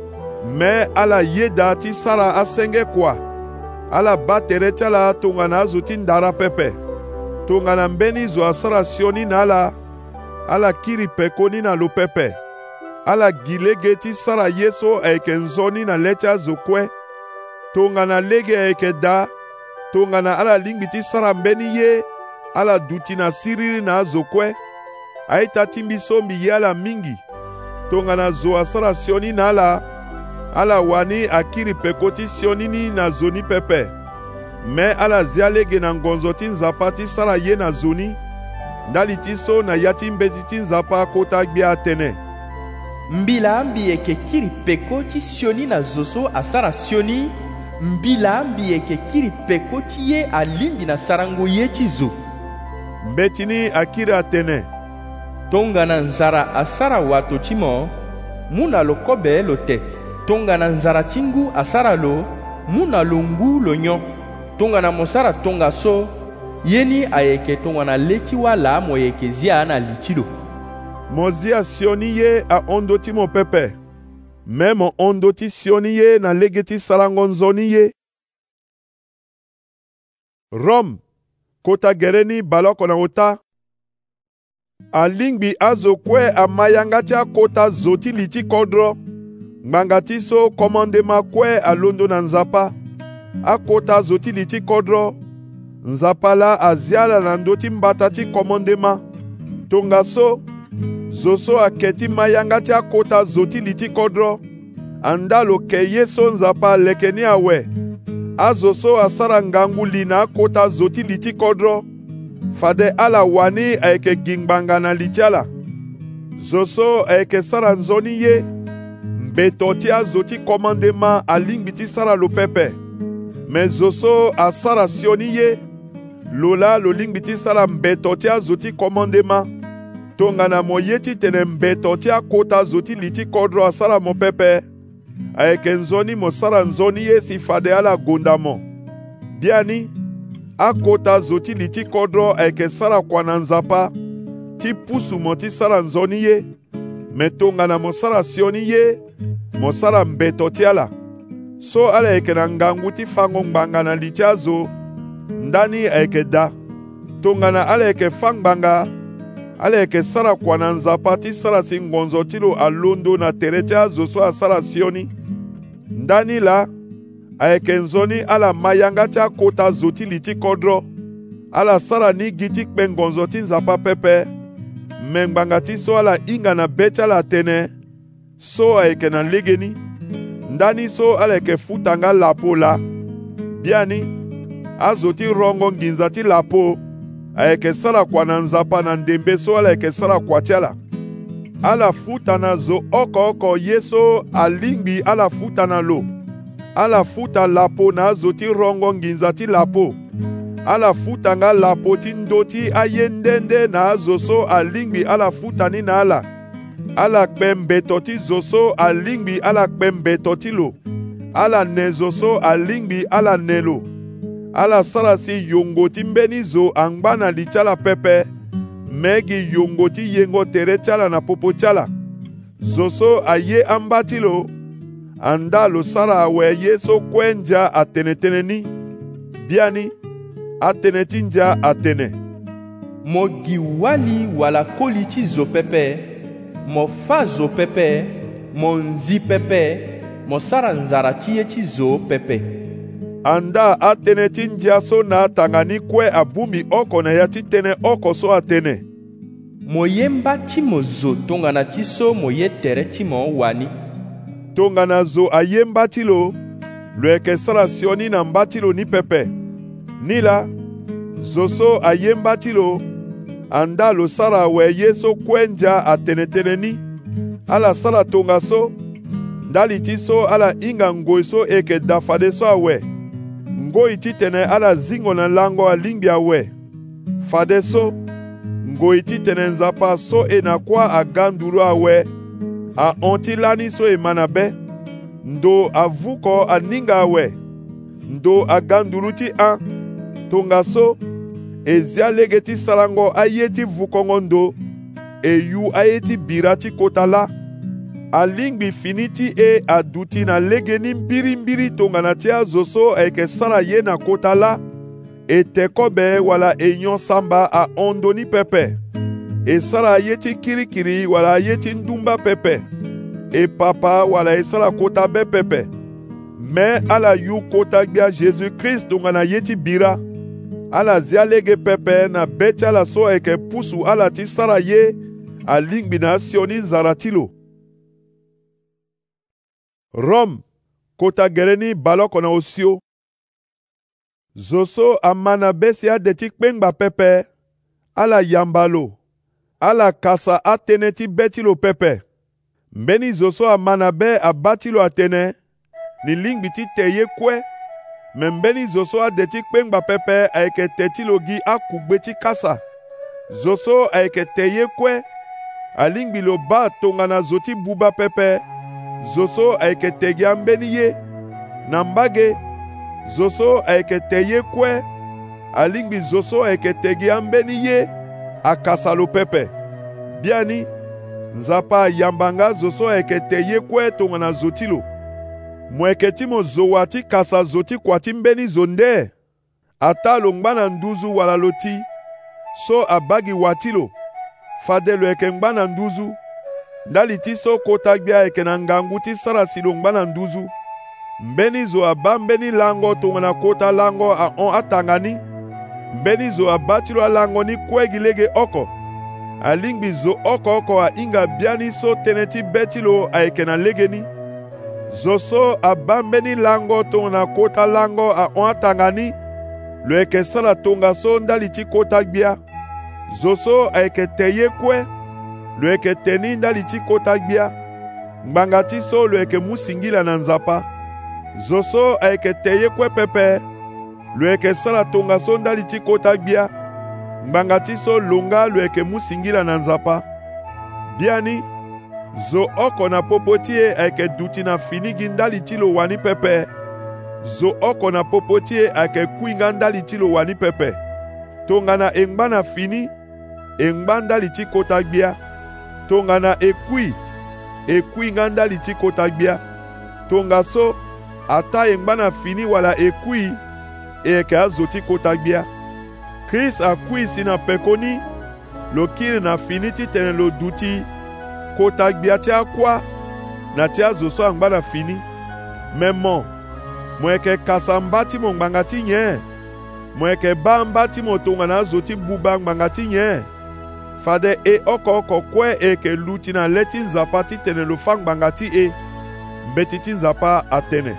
Me ala ye da ti sara asenge kua. Ala ba tere ti ala tongana azo ti ndara pepe. Tongana mbeni zo asara sio ni na ala. Ala kiri peko ni na lo pepe. Ala gi lege ti sara ye so ayeke nzo ni na le ti azo kue. Tongana lege ayeke da. Tongana ala lingbi ti sara mbeni ye. Ala duti na siriri na azo kue. Aita ti mbi so mbi ye ala mingi. Tongana zo asara sio ni na ala. Ala wani akiri peko ti sio ni na zo ni pepe. Me ala zia lege na ngonzo ti nzapa ti sara ye na zo ni. Ndali ti so na ya ti mbeti ti nzapa kota gbia atene. Mbila mbi yeke kiri peko ti sio ni na zo so asara sio ni. Mbila mbi yeke kiri peko ti ye alimbi na sarango ye ti zo. Mbeti ni akiri atene. Tongana nzara asara wato ti mo, mu na lo kobe lo te. Tongana nzara ti ngu asara lo, mu na lo ngu lo nyo. Tongana mo sara tonga so, ye ni ayeke tongana le ti wala mo yeke zia na li ti lo. Mo zia sio ni ye ahondo ti mo pepe. Me mo hondo ti sio ni ye na lege ti sarango nzo ni ye. Rome, kota gere ni baloko na ota. Alingbi azo kue amayanga ti akota zo ti li ti kodro. Ngbanga ti so komandema kue alondo na nzapa. Akota zo ti li ti kodro. Nzapa la azia la na ndö ti mbata ti komandema. Tonga so, zo so ayeke ti mayanga ti akota zo ti li ti kodro. Anda lo ke ye so nzapa leke ni awe. Azo so asara ngangu li na akota zo ti li ti kodro. Fade ala wani ayeke gi ngbanga na li ti ala. Zo so ayeke sara nzoni ye. Mbeto ti azo ti komandema alingbi ti sara lo pepe. Me zo so asara sio ni ye. Lola lo lingbi ti sara mbeto ti azo ti komandema. Tongana mo ye ti tene mbeto ti akota zo ti li ti kodro asara mo pepe. Ayeke nzoni mo sara nzoni ye si fade ala gonda mo. Biani, akota zo ti li ti kodro ayeke sara kuana nzapa. Ti pusu mo ti sara nzoni ye. Me tongana mo sara sio ni ye. Mo sara mbeto ti ala. So ala ayeke na ngangu ti fango ngbanga na li ti azo. Ndani ayeke da. Tongana ala ayeke fa ngbanga. Ala ayeke sara kuana nzapa ti sara si ngonzo ti lo alondo na tere ti azo so asara sio ni. Ndani la, ayeke nzoni ala mayanga ti akota zo ti li ti kodro. Ala sara ni gi ti kpe ngonzo ti nzapa pepe. Me ngbanga ti so ala hinga na be ti ala atene. So ayeke na lege ni. Ndani so ala yeke futanga lapo la. Biani, azo ti rongo nginza ti lapo. Ayeke sara kuana nzapa na ndembe so ala yeke sara kua ti ala. ala futa na zo oko ye so alingbi ala futa na lo. Ala futa lapo na zo ti rongo nginza ti lapo. Ala futa nga lapo ti ndo ti aye ndende na zo so alingbi ala futa ni na ala. Ala kpe mbeto ti zo so alingbi ala kpe mbeto ti lo. Ala ne zo so alingbi ala ne lo. Ala sara si yongo ti mbeni zo angba na li tiala pepe. Megi yongo ti yengo tere tiala na popo tiala. Zo so aye amba ti lo. Anda lo sara awe ye so kwenja atene ni. Biani, atene tinja atene. Mo gi wali wala koli ti zo pepe. Mo fa zo pepe. Mo nzi pepe. Mo sara nzara ti ye ti zo pepe. Anda atene tinja so na tangani kwe abumi oko na ya ti tene oko so atene. Mo yemba ti mo zo tongana ti so mo ye tere ti mo wani. Tongana zo aye mbati lo, lo eke sara sioni na mbati lo ni pepe. Nila, zo so aye mbati lo, anda lo sara we ye so kwenja atene ni. Ala sara tonga so, ndali ti so ala inga ngoi so eke dafade so awe. Ngoi ti tene ala zingo na lango alingbi awe. Fade so, ngoi ti tene nzapa so e na kwa aganduru awe. A onti lani so e manabe. Ndo avuko aninga awe. Ndo aganduru ti an. Tonga so. Ezia lege ti sarango aye ti vukongo ndo. Yu aye ti bira ti kota la. Alingbi finiti e aduti na lege ni mbiri tongana ti azo so eke sara ye na kota la. E tekobe wala enyon samba a ondo ni pepe. E sara ye ti kirikiri wala ye ti ndumba pepe. E papa wala e sara kota be pepe. Me ala yu kota gbia Jésus Christ tongana ye ti bira. Ala zia lege pepe na beti ala so eke pusu ala ti sara ye alingbi na sioni zaratilo. Rome, kota gereni baloko na osio. Zoso amana besi adeti kpengba pepe. Ala yambalo. Ala kasa atene ti betilo pepe. Mbeni zoso amana be abatilo atene. Ni lingbi ti teye kwe. Mbeni zoso adeti kpengba pepe aeke tetilo gi akugbe ti kasa. Zoso aeke teye kwe. Alingbi lo ba tongana zoti buba pepe. Zoso aeke tegi ambeni ye. Nambage. Zoso aeke teye kwe. Alingbi zoso aeke tegi ambeni ye. Akasalo pepe. Biani. Nzapa yambanga zoso aeke teye kwe tongana zotilo. Mweke timo zowati kasa zoti kwati mbeni zonde. Ata longbana nduzu wala loti. So abagi watilo. Fadelo eke ngbana nduzu. Ndali ti so kota gbia eke na ngangu ti sara si longbana nduzu. Mbeni zo aba mbeni lango tongana kota lango a on atangani. Mbeni zo abatilo a lango ni kwegi lege oko. Alingbi zo oko a inga biani so teneti betilo a eke na lege ni. Zoso abambeni lango tongana kota lango a on atangani. Lo eke sara tonga so ndali ti kota gbia. Zoso a eke teye kwe. Lo eke teni ndali ti kota gbia. Ngbanga ti so lo eke musingila na nzapa. Zoso a eke teye kwe pepe. Lo eke sara tonga so ndali ti kota gbia. Ngbanga ti so longa lo eke musingila na nzapa. Biani. Zo oko na popotie eke duti na finigi ndali ti lo wani pepe. Zo oko na popotie eke kuinga ndali ti lo wani pepe. Tongana engba na fini. Engba ndali ti kota gbia. Tongana ekui nga ndali ti kota gbia. Tonga so ata engba na fini wala ekui eke azo ti kota gbia. Chris akui si na pekoni. Lo kiri na fini ti tene lo duti kota gbia ti akwa na ti azo so angba na fini. Memon mweke kasa mba ti mo ngbanga ti nye. Mweke ba mba ti mo tongana azo ti buba ngbanga ti nye. Fade e oko kwe eke luti na leti nzapa ti tene lo fangbanga ti e. Mbeti ti nzapa atene.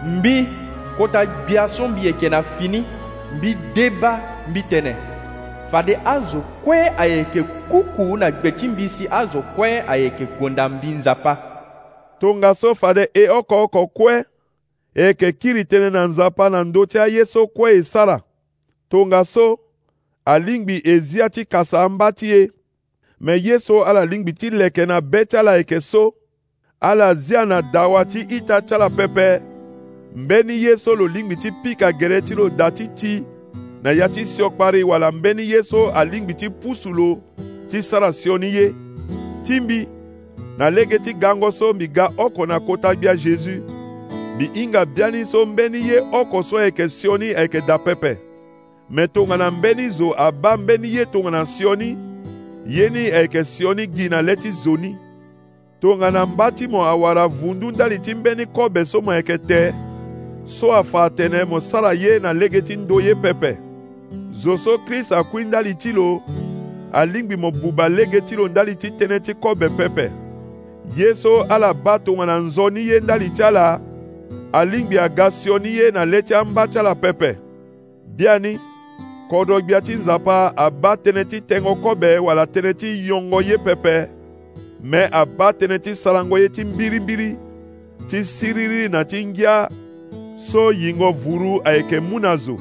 Mbi kota gbia so mbi eke na fini. Mbi deba mbi tene. fade azo kwe ayeke kuku na gbeti mbisi azo kwe ayeke gonda mbi nzapa. Tonga so fade oko kwe eke kiri tene na nzapa na ndoti a ye so kue e sara. Tonga so alingbi ezia ti kasa ambati ye. Me ye so ala lingbi ti leke na beti ala eke so. Ala zia na dawa ti ita chala pepe. Mbeni ye so lo lingbi ti pika gere ti lo dati ti. Na ya ti siokpari wala mbeni ye so alingbi ti pusulo ti sara sioni ye. Timbi na lege ti gango so mi ga oko na kota bia Jésus. Mi inga biani so mbeni ye oko so eke sioni eke da pepe. Me tonga na mbeni zo aba mbeni ye tonga na sioni. Yeni eke sioni gina leti zoni. Tonga na mbati mo awara vundu ndali ti mbeni kobe so mo eke te. So afa tene mo sara ye na lege ti ndo ye pepe. Zoso Chris akui ndali ti lo. Alingbi mo buba lege ti lo ndali ti tene ti kobe pepe. Yeso ala ba tonga na nzoni ye ndali ti ala. Alingbi aga sioni ye na leti ambati ala pepe. Biani, kodogbia ti nzapa aba tene ti tengo kobe wala tene ti yongo ye pepe. Me aba tene ti salango ye ti mbiri ti siriri na ti ngia. So yingo vuru ayeke munazo.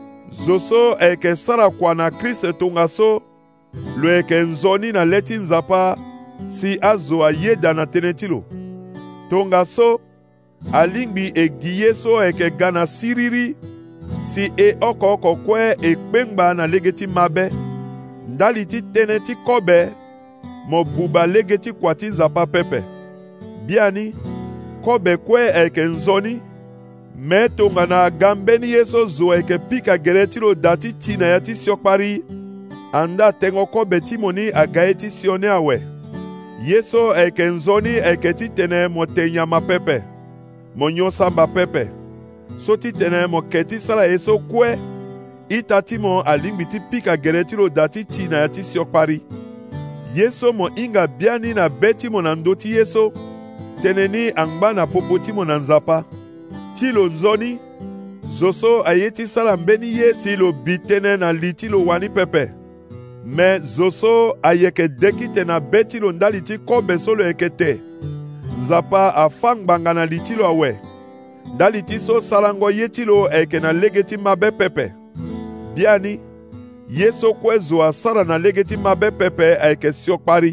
Zoso ayeke sara kwa na Christ tonga so. Lo eke nzoni na leti nzapa si azo ayeda na tene ti lo. Tonga so alingbi egiye so eke gana siriri. Si oko kwe ekpengba na legeti mabe. Ndali ti tene ti kobe. Mo buba legeti kwa ti nzapa pepe. Biani, kobe kwe eke nzoni. Me tonga na gambeni yeso zo eke pika gere ti lo dati ti na ya ti siokpari. Anda tengo kobe ti moni agaye ti sione awe. Yeso eke nzoni eke ti tene mo te nyama pepe. Mo nyo samba pepe. So ti tene mo keti sara ye so kue. Ita ti mo alingbi ti pika gere ti lo dati ti na ya ti siokpari. Yeso mo inga biani na beti mo na ndo ti yeso. Teneni angba na popo ti mo na nzapa. Ti lo nzoni. Zoso aye ti sara mbeni ye si lo bitene na li ti lo wani pepe. Me zoso ayeke deki te na beti lo ndali ti kobe so lo eke te. Nzapa afangbanga na li ti lo awe. Ndali ti so salango ye ti lo eke na lege ti mabe pepe. Biani, ye so kue zo asara na lege ti mabe pepe eke siokpari.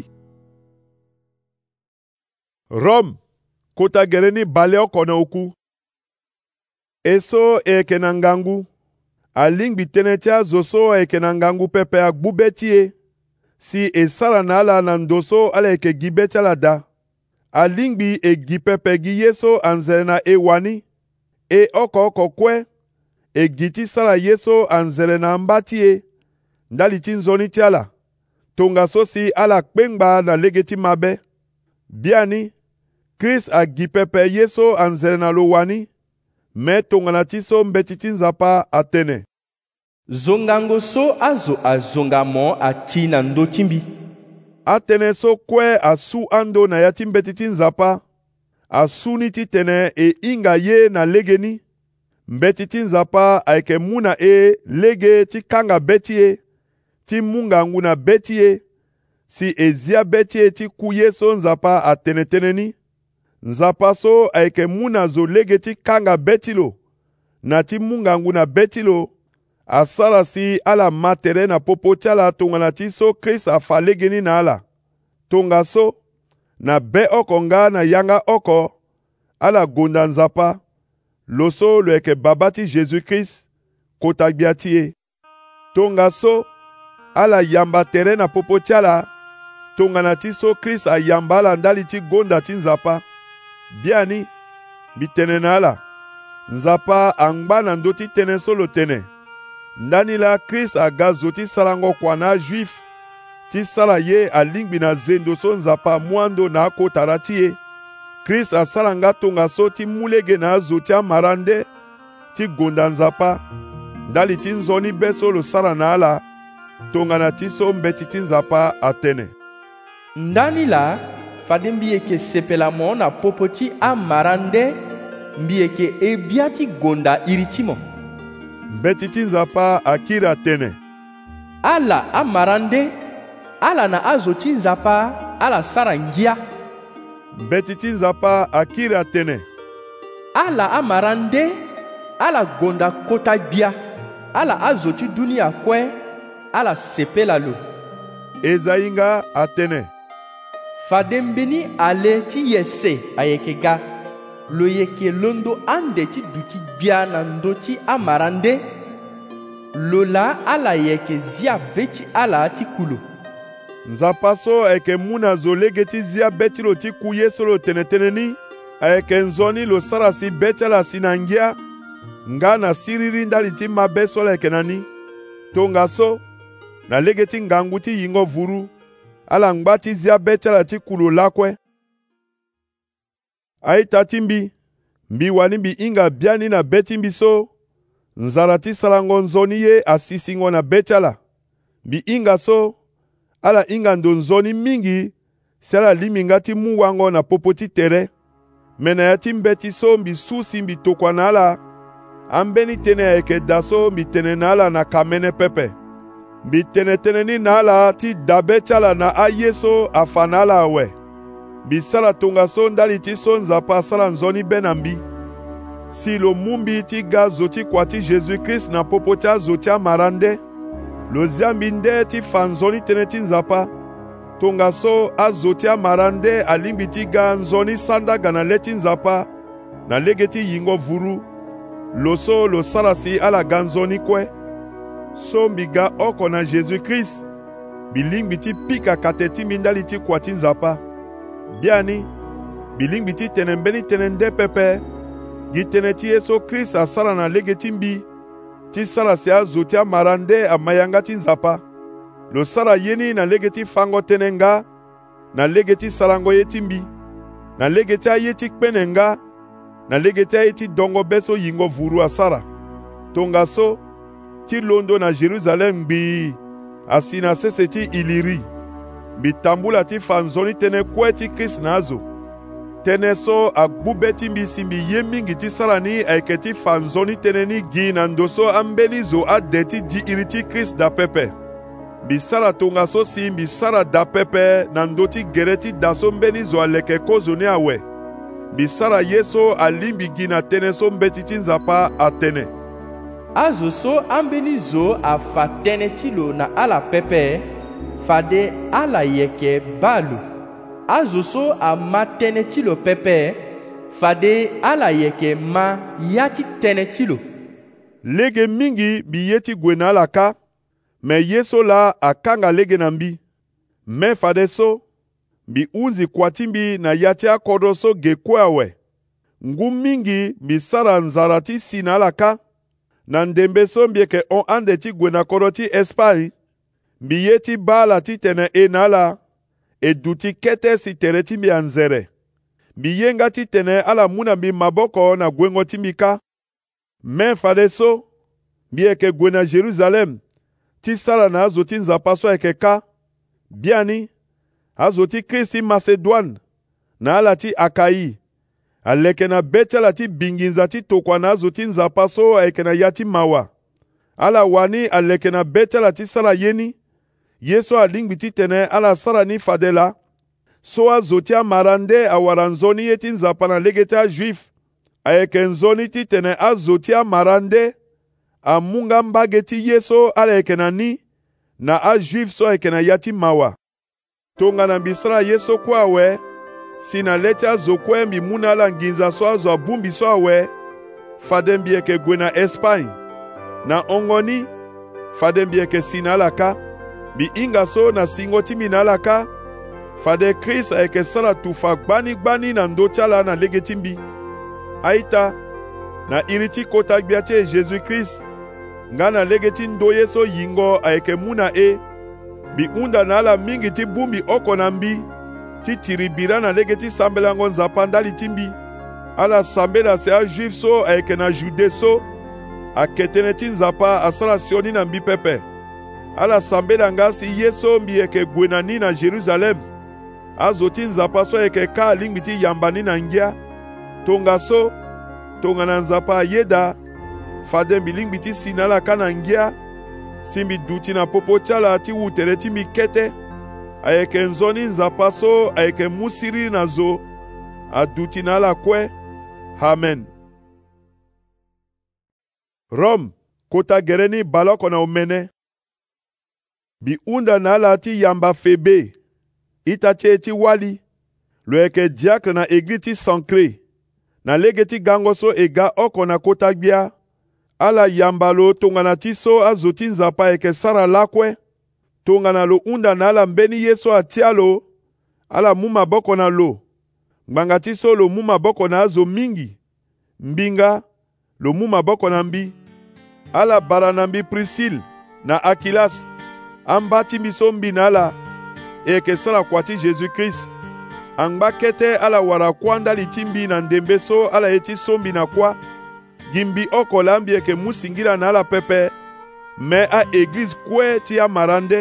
Rome, kota gereni bale oko na oku. Eso eke na ngangu. Alingbi tene ti azoso eke na ngangu pepe agbu beti ye. Si esara na ala na ndoso ala eke gi beti ala da. Alingbi egi pepe gi yeso anzere na ewani. Oko kwe. Egi ti sara yeso anzere na ambati ye. Ndali ti nzoni ti ala. Tonga so si ala kpengba na lege ti mabe. Biani, Chris agi pepe yeso anzere na lo wani. Me tonga na ti so mbeti ti nzapa atene. Zongango so azo azonga mo ati na ndo timbi. Atene so kwe asu ando na ya ti mbeti ti nzapa. Asuni ti tene inga ye na legeni. Mbeti ti nzapa ayeke muna lege ti kanga beti ye. Ti munga ngu na beti ye. Si ezia beti ye ti kuye so nzapa atene teneni. Nzapa so ayeke muna zo lege ti kanga beti lo. Na ti munga ngu na beti lo. Asara si ala matere na popo ti ala tonga na ti so Chris afa legeni na ala. Tonga so, na be oko nga na yanga oko, ala gonda nzapa. Loso lo eke baba ti Jésus Christ, kota gbia ti ye. Tonga so, ala yamba tere na popo ti ala. Tonga na ti so Chris ayamba ala ndali ti gonda ti nzapa. Biani, mi tene na ala. Nzapa angba na ndo ti tene so lo tene. Ndani la Chris aga zo ti salango kwa na juif. Ti sara ye alingbi na zendo so nzapa mwando na akotara ti ye. Chris asalanga tonga so ti mulege na zo ti amarande. Ti gonda nzapa. Ndali ti nzoni beso lo sara na ala. Tonga na ti so mbeti ti nzapa atene. Ndani la fade mbi eke sepela mo na popo ti amarande. Mbi eke ebia ti gonda iri ti mo. Mbeti ti nzapa akiri atene. ala amara nde ala na azo ti nzapa ala sara ngia. Mbeti ti nzapa akiri atene. Ala amara nde ala gonda kota gbia ala azo ti dunia kue ala sepela lo. Ezayi nga atene. Fade mbeni ale ti yese ayeke ga lo yeke londo ande ti duti gbia na ndo ti amara nde lo la ala yeke zia be ti ala ti kulu. Nzapa so ayeke mu na zo lege ti zia be ti lo ti ku ye so lo tene tene ni ayeke nzoni lo sara si be ti ala si na ngia nga na siriri ndali ti mabe so lo ayeke na ni. Tonga so na lege ti ngangu ti yingo vuru ala ngba ti zia be ti ala ti ku lo lakue. Aita ti mbi wani mbi hinga biani na be ti mbi so nzara ti sarango nzoni ye asisingo na be ti ala. Mbi hinga so ala hinga ndo nzoni mingi si ala limi nga ti mu wango na popo ti tere. Me na ya ti mbe ti so mbi susi mbi tokua na ala ambeni tene ayeke da so mbi tene na ala na ka mene pepe. Mbi tene tene ni na ala ti dabe ti ala na aye so afa na ala awe. Mbi sara tonga so ndali ti so nzapa asala nzoni be na mbi. Si lo mu mbi ti ga zo ti kua ti Jésus-Christ na popo ti azo ti amara nde lo zia mbi nde ti fa nzoni tënë ti nzapa. Tonga so azo ti amara nde alingbi ti ga nzoni sandaga na le ti nzapa na lege ti yingo vuru lo so lo sara si ala ga nzoni kue. So mbi ga oko na Jésus-Christ mbi lingbi ti pika kate ti mbi ndali ti kua ti nzapa. Biani mbi lingbi ti tene mbeni tene nde pepe gi tene ti Yesu Christ asara na lege ti mbi ti sara si azo ti amara nde amayanga ti nzapa. Lo sara ye ni na lege ti fango tënë nga na lege ti sarango ye ti mbi na lege ti aye ti kpene nga na lege ti aye ti dongo be so yingo vuru asara. Tonga so ti londo na Jérusalem ngbii asi na sese ti Iliri mbi tambula ti fa nzoni tënë kue ti Krist na azo. Tënë so agbu be ti mbi si mbi ye mingi ti sara ni ayeke ti fa nzoni tënë ni gi na ndo so ambeni zo ade ti di iri ti Krist da pepe. Mbi sara tonga so si mbi sara da pepe na ndo ti gere ti da so mbeni zo aleke kozo ni awe. Mbi sara ye so alimbi gi na tënë so mbeti ti nzapa atene. Azo so ambeni zo afa tënë ti lo na ala pepe fade ala yeke ba lo. Azo so ama tënë ti lo pepe fade ala yeke ma ya ti tënë ti lo. Lege mingi mbi ye ti gue na ala ka me ye so la akanga lege na mbi. Me fade so mbi unzi kua ti mbi na ya ti akodo so ge kue awe. Ngu mingi mbi sara nzara ti si na ala ka na ndembe so mbi yeke on ande ti gue na kodo ti Espagne. Mbi ye ti ba ala ti tene e na ala e duti kete si tere ti mbi anzere. Mbi ye nga ti tene ala mu na mbi maboko na gwengo ti mbi ka. Me fade so mbi yeke gue na Jérusalem ti sara na azo ti nzapa so ayeke ka. Biani azo ti Krist ti Macédoine na ala ti Akayi aleke na be ti ala ti binginza ti tokua na azo ti nzapa so ayeke na ya ti mawa. Ala wani aleke na be ti ala ti sara ye ni ye so alingbi ti tene ala sara ni fade la so azo ti amara nde awara nzoni ye ti nzapa na lege ti ajuif ayeke nzoni ti tene azo ti amara nde amunga mbage ti ye so ala yeke na ni na ajuif so ayeke na ya ti mawa. Tonga na mbi sara ye so kue awe si na le ti azo kue mbi mu na ala nginza so azo abu mbi so awe fade mbi yeke gue na Espagne. Na hongoni fade mbi yeke si na ala ka mbi hinga so na singo ti mbi na ala ka fade Krist ayeke sara tufa gbani na ndö ti ala na lege ti mbi. Aita na iri ti kota gbia ti e Jésus-Christ nga na lege ti ndö ye so yingo ayeke mu na e mbi hunda na ala mingi ti bu mbi oko na mbi ti tiri bira na lege ti sambelango nzapa ndali ti mbi. Ala sambe na si ajuif so ayeke na Jude so ayeke tënë ti nzapa asara sioni na mbi pepe. Ala sambe na nga si ye so mbi yeke gue na ni na Jérusalem azo ti nzapa so ayeke ka alingbi ti yamba ni na ngia. Tonga so tonga na nzapa ayeda fade mbi lingbi ti si na ala ka na ngia si mbi duti na popo ti ala ti wutere ti mbi kete, ayeke nzoni nzapa so ayeke mu siri na zo aduti na ala kue. Amen. Rome, kota gere ni baloko na omene. Mbi hunda na ala ti yamba Febe, ita ti ti wali, lo yeke diacre na église ti Sancré, na lege ti gango so e ga oko na kota gbia. Ala yamba lo tongana ti so azo ti nzapa ayeke sara lakue. Tongana lo hunda na ala mbeni ye so atia lo, ala mu maboko na lo. Ngbanga ti so lo mu maboko na azo mingi. Mbinga, lo mu maboko na mbi. Ala bara na mbi Priscille na Akilas, amba ti mbi so mbi na ala, e yeke sara kua ti Jésus-Christ. Angba kete ala wara kua ndali ti mbi na ndembe so ala ye ti so mbi na kua. Gi mbi oko la mbi yeke mu singila na ala pepe, me église kue ti amarande.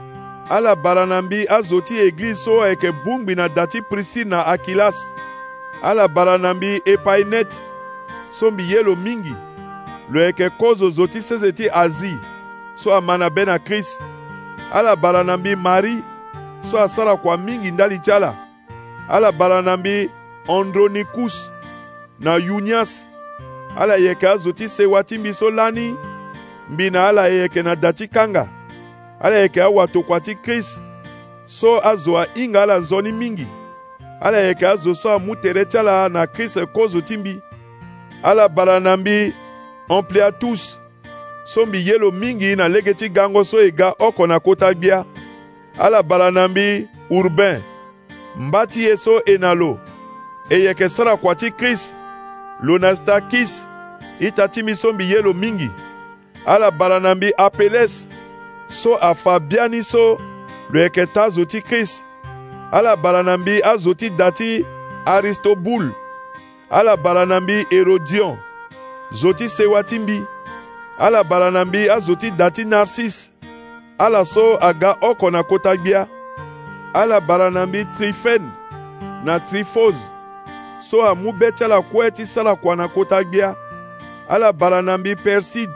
Ala bara na mbi azo ti église so ayeke bungbi na da ti Priscille na Akilas. Ala bara na mbi Epainete, so mbi ye lo mingi, lo yeke kozo zo ti sese ti Asie, so ama na be na Christ. Ala bara na mbi Marie, so asara kua mingi ndali ti ala. Ala bara na mbi Andronikus na Yunias. Ala yeke azo ti sewa ti mbi so lani, mbi na ala e yeke na da ti kanga. Ala yeke awatokua ti Christ, so azo ahinga ala nzoni mingi. Ala yeke azo so amu tere ti ala na Christ kozo ti mbi. Ala bara na mbi Ampliatus, so mbi ye lo mingi na lege ti gango so e ga oko na kota gbia. Ala bara na mbi Urbain, mba ti ye so e na lo, e yeke sara kua ti Christ. Lonastakis, ita ti mbi so mbi ye lo mingi. Ala bara na mbi Apeles, so afabiani so lo yeke ta zo ti Christ. Ala bara na mbi azo ti da ti Aristobule. Ala bara na mbi Herodion, zo ti sewa ti mbi. Ala bara na mbi azo ti da ti Narcisse. Ala so aga oko na kota gbia. Ala bara na mbi Trifene na Trifose, so amu be ti ala kue ti sara kua na kota gbia. Ala bara na mbi Perside,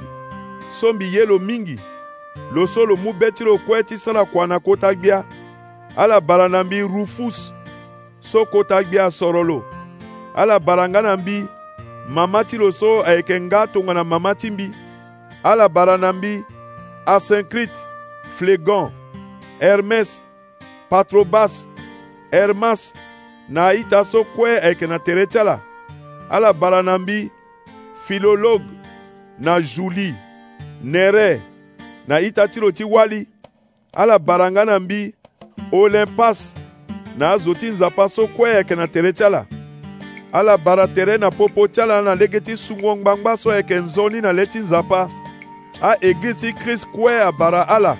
so mbi ye lo mingi, lo so lo mu be ti lo kue ti sara kua na kota gbia. Ala bara na mbi Rufus, so kota gbia soro lo. Ala bara nga na mbi mama ti lo so ayeke nga tongana mama ti mbi. Ala bara na mbi Asyncrite, Phlegon, Hermes, Patrobas, Hermas, na ita so kue ayeke na tere ti ala. Ala bara na mbi Philologue na Julie, Nere, na ita ti lo ti wali. Ala bara nga na mbi Olympas, na azo ti nzapa so kue ayeke na tere ti ala. Ala bara tere na popo ti ala na lege ti sungo ngbangba so ayeke nzoni na le ti nzapa. Église ti Christ kue abara ala.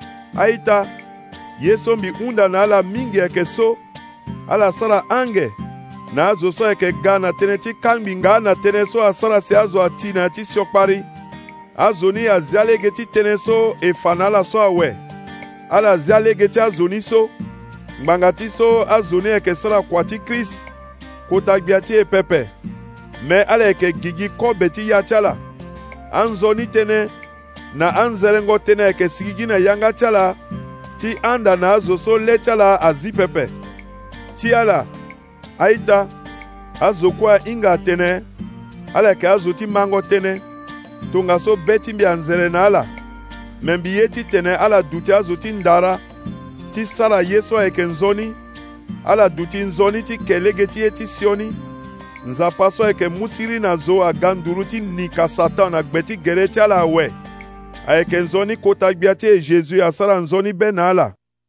Aita ye so mbi hunda na ala mingi ayeke so. Ala sara ange na azo so ayeke ga na tënë ti kangbi nga na tënë so asara si azo ati na ti siokpari. Azo ni azia lege ti tënë so e fa na ala so awe. Ala zia lege ti azo ni so. Ngbanga ti so azo ni ayeke sara kua ti Christ, kota gbia ti e pepe. Me ala yeke gigi kobe ti ya ti ala. Anzoni tënë na anzerengo tënë ayeke sigi gi na yanga ti ala, ti anda na azo so le ti ala azi pepe. Ti ala, aita, azo kue ahinga atene, ala yeke azo ti mango tënë, tonga so be ti mbi anzere na ala. Me mbi ye ti tene ala duti azo ti ndara, ti sara ye so ayeke nzoni. Ala duti nzoni ti kelege ti ye ti sioni. Nzapa so ayeke mu siri na zo aga nduru ti nika Satan na gbe ti gere ti ala awe. Ayeke nzoni kota gbia ti e Jésus asara nzoni be na ala.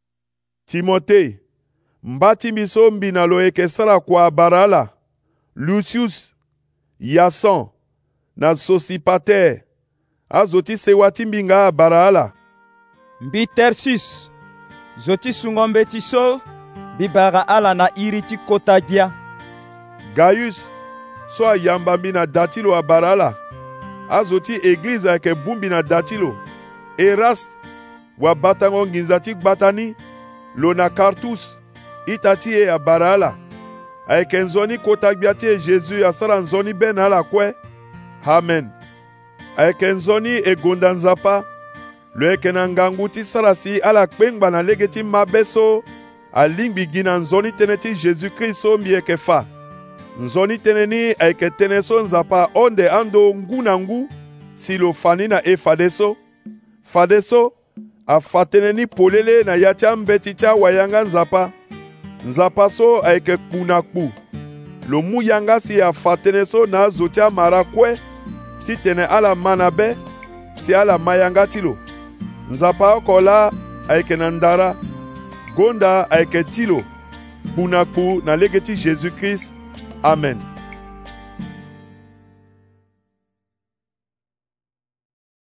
Timote, mba ti mbi so mbi na lo yeke sara kua abara ala. Lucius, Yason, na Sosipater, azo ti sewa ti mbi nga abara ala. Mbi Tertius, zo ti sungombe ti so mbi bara ala na iri ti kota gbia. Gaius, so ayamba mbi na da ti lo abara ala. Azo ti église ayeke bungbi na da ti lo. Eraste, wabatango nginza ti gbata ni, lo na Cartus, ita ti e abara ala. Ayeke nzoni kota gbia ti e Jésus asara nzoni be na ala kue. Amen. Ayeke nzoni e gonda nzapa, lo yeke na ngangu ti sara si ala kpengba na lege ti mabe so alingbi gi na nzoni tënë ti Jésus-Christ so mbi yeke fa. Nzoni tënë ni ayeke tënë so nzapa onde ando ngu na ngu si lo fa ni na e fade so. Fade so afa tënë ni polele na ya ti ambeti ti awayanga nzapa. Nzapa so ayeke kpu na kpu. Lo mu yanga si afa tënë so na azo ti amara kue ti tene ala ma na be si ala ma yanga ti lo. Nzapa oko la ayeke na ndara. Gonda ayeke ti lo. Kpu na kpu na lege ti Jésus-Christ. Amen.